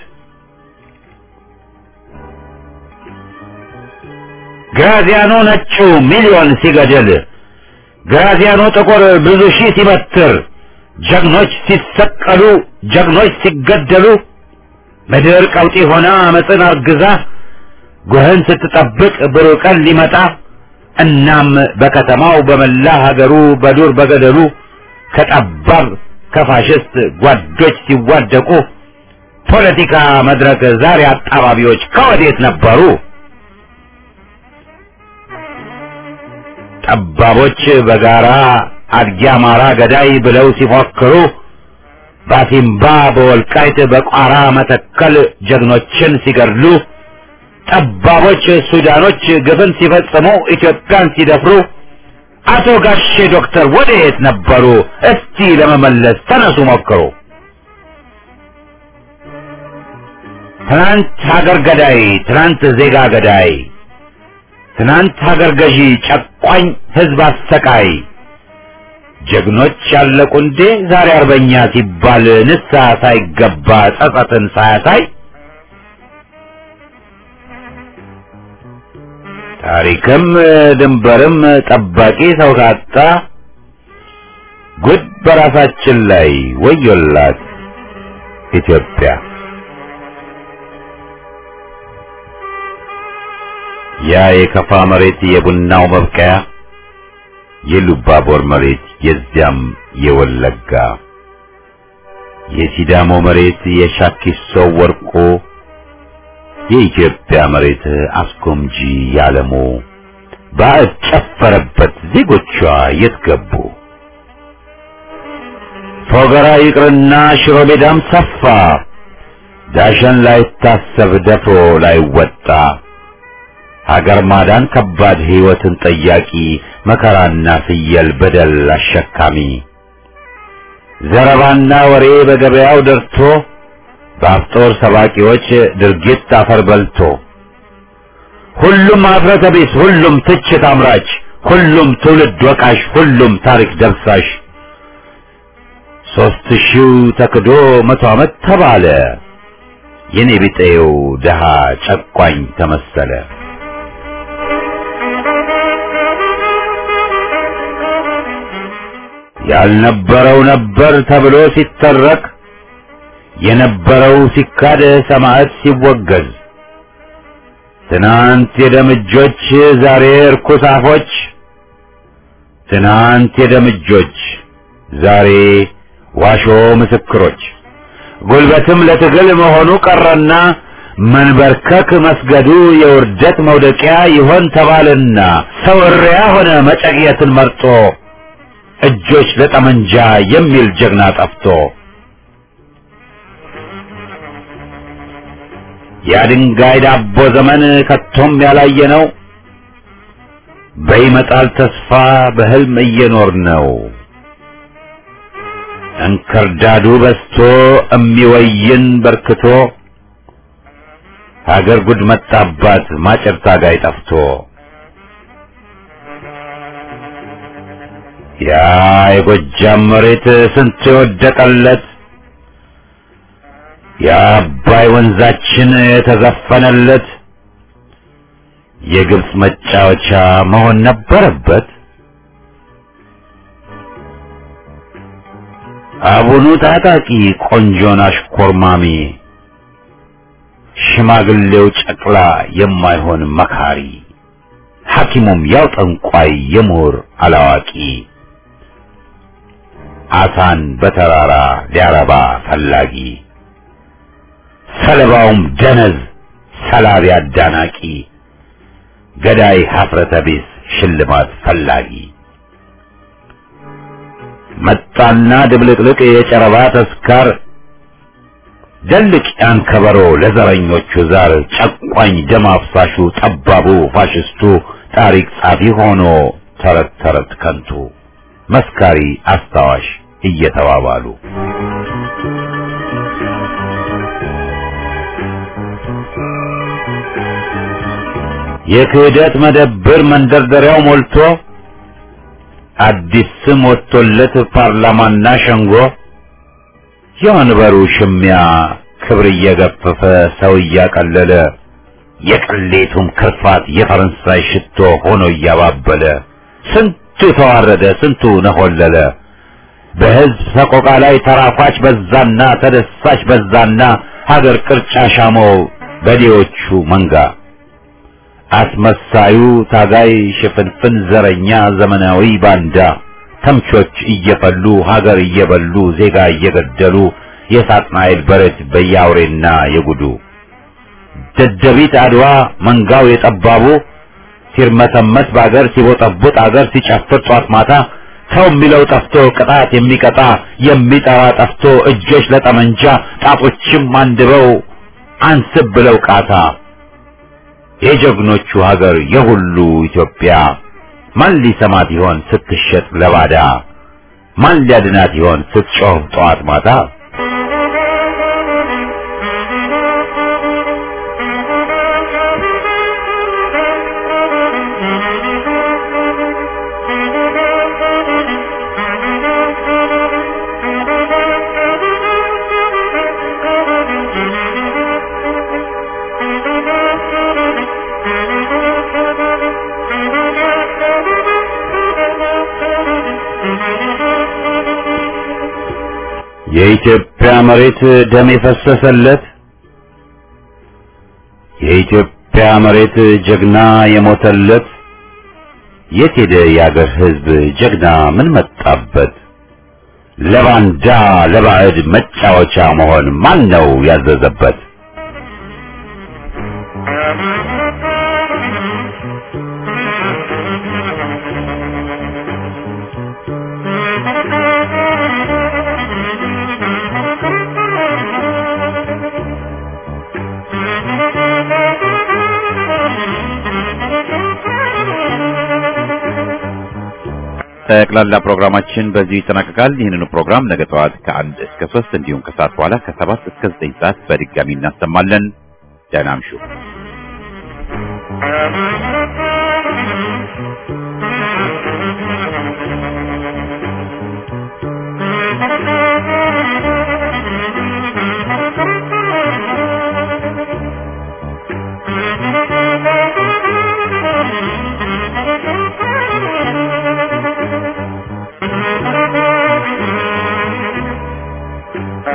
ግራዚያኖ ነጩ ሚሊዮን ሲገድል፣ ግራዚያኖ ጥቁር ብዙ ሺህ ሲበትር፣ ጀግኖች ሲሰቀሉ ጀግኖች ሲገደሉ፣ ምድር ቀውጢ ሆና አመፅን አርግዛ ጎህን ስትጠብቅ ብሩህ ቀን ሊመጣ፣ እናም በከተማው በመላ ሀገሩ በዱር በገደሉ ከጠባብ ከፋሽስት ጓዶች ሲዋደቁ፣ ፖለቲካ መድረክ ዛሬ አጣባቢዎች ከወዴት ነበሩ? ጠባቦች በጋራ አድጊ አማራ ገዳይ ብለው ሲፎክሩ፣ ባሲምባ በወልቃይት በቋራ መተከል ጀግኖችን ሲገድሉ፣ ጠባቦች ሱዳኖች ግፍን ሲፈጽሙ ኢትዮጵያን ሲደፍሩ፣ አቶ ጋሼ ዶክተር ወዴት ነበሩ? እስቲ ለመመለስ ተነሱ ሞክሩ። ትናንት ሀገር ገዳይ ትናንት ዜጋ ገዳይ፣ ትናንት ሀገር ገዢ ጨቋኝ ህዝብ አሰቃይ፣ ጀግኖች ያለቁ እንዴ ዛሬ አርበኛ ሲባል ንስሐ ሳይገባ ጸጸትን ሳያሳይ? ታሪክም ድንበርም ጠባቂ ሰው ካጣ፣ ጉድ በራሳችን ላይ ወዮላት ኢትዮጵያ። ያ የከፋ መሬት የቡናው መብቀያ፣ የሉባቦር መሬት የዚያም የወለጋ፣ የሲዳሞ መሬት የሻኪሶ ወርቆ፣ የኢትዮጵያ መሬት አስጎምጂ ያለሞ፣ ባዕድ ጨፈረበት ዜጎቿ የት ገቡ? ፎገራ ይቅርና ሽሮ ሜዳም ሰፋ፣ ዳሸን ላይታሰብ ደፍሮ ላይወጣ፣ ሀገር ማዳን ከባድ ሕይወትን ጠያቂ፣ መከራና ፍየል በደል አሸካሚ፣ ዘረባና ወሬ በገበያው ደርቶ፣ በአፍጦር ሰባቂዎች ድርጊት አፈር በልቶ፣ ሁሉም አፍረተ ቢስ ሁሉም ትችት አምራች፣ ሁሉም ትውልድ ወቃሽ ሁሉም ታሪክ ደብሳሽ፣ ሦስት ሺው ተክዶ መቶ ዓመት ተባለ፣ የኔ ቢጤው ደሃ ጨቋኝ ተመሰለ። ያልነበረው ነበር ተብሎ ሲተረክ፣ የነበረው ሲካድ ሰማዕት ሲወገዝ፣ ትናንት የደምጆች ዛሬ እርኩስ አፎች ትናንት የደምጆች ዛሬ ዋሾ ምስክሮች ጉልበትም ለትግል መሆኑ ቀረና መንበርከክ መስገዱ የውርደት መውደቂያ ይሆን ተባለና ሰው እሪያ ሆነ መጨቅየትን መርጦ እጆች ለጠመንጃ የሚል ጀግና ጠፍቶ የድንጋይ ዳቦ ዘመን ከቶም ያላየ ነው በይመጣል ተስፋ በህልም እየኖር ነው እንክርዳዱ በስቶ እሚወይን በርክቶ ሀገር ጉድ መጣባት ማጨር ታጋይ ጠፍቶ ያ የጎጃም መሬት ስንት የወደቀለት የአባይ ወንዛችን የተዘፈነለት የግብጽ መጫወቻ መሆን ነበረበት አቡኑ ታጣቂ ቆንጆን አሽኮርማሚ ሽማግሌው ጨቅላ የማይሆን መካሪ ሐኪሙም ያው ጠንቋይ የምሁር አላዋቂ አሳን በተራራ ሊያረባ ፈላጊ ሰለባውም ደነዝ ሰላቢ አዳናቂ ገዳይ ሀፍረተ ቢስ ሽልማት ፈላጊ መጣና ድብልቅልቅ የጨረባ ተስካር ደልቅ ያን ከበሮ ለዘረኞቹ ዛር ጨቋኝ ደም አፍሳሹ ጠባቡ ፋሽስቱ ታሪክ ጻፊ ሆኖ ተረት ተረት ከንቱ መስካሪ አስታዋሽ እየተባባሉ የክህደት መደብር መንደርደሪያው ሞልቶ አዲስ ስም ወጥቶለት ፓርላማና ሸንጎ የወንበሩ ሽሚያ ክብር እየገፈፈ ሰው እያቀለለ የቅሌቱም ክርፋት የፈረንሳይ ሽቶ ሆኖ እያባበለ ስንቱ ተዋረደ ስንቱ ነሆለለ በህዝብ ሰቆቃ ላይ ተራፋች በዛና ተደሳች በዛና ሀገር ቅርጫ ሻመው በዴዎቹ መንጋ አስመሳዩ ታጋይ ሽፍንፍን ዘረኛ ዘመናዊ ባንዳ ተምቾች እየፈሉ ሀገር እየበሉ ዜጋ እየገደሉ የሳጥናኤል በረት በያውሬና የጉዱ ደደቢት አድዋ መንጋው የጠባቡ ሲርመተመት ባገር ሲቦጠቡጥ አገር ሲጨፍር ጧት ማታ ሰው የሚለው ጠፍቶ ቅጣት የሚቀጣ የሚጠራ ጠፍቶ እጆች ለጠመንጃ ጣቶችም አንድበው አንስብ ብለው ቃታ የጀግኖቹ ሀገር የሁሉ ኢትዮጵያ ማን ሊሰማት ይሆን ስትሸጥ ለባዳ ማን ሊያድናት ይሆን ስትጮህ ጧት ማታ የኢትዮጵያ መሬት ደም የፈሰሰለት የኢትዮጵያ መሬት ጀግና የሞተለት የት ሄደ የአገር ሕዝብ ጀግና ምን መጣበት ለባንዳ ለባዕድ መጫወቻ መሆን ማን ነው ያዘዘበት ጠቅላላ ፕሮግራማችን በዚህ ይጠናቀቃል። ይህንኑ ፕሮግራም ነገ ጠዋት ከአንድ እስከ ሶስት እንዲሁም ከሰዓት በኋላ ከሰባት እስከ ዘጠኝ ሰዓት በድጋሚ እናሰማለን። ደህና እምሹ።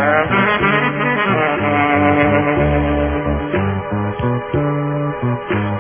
Thank you.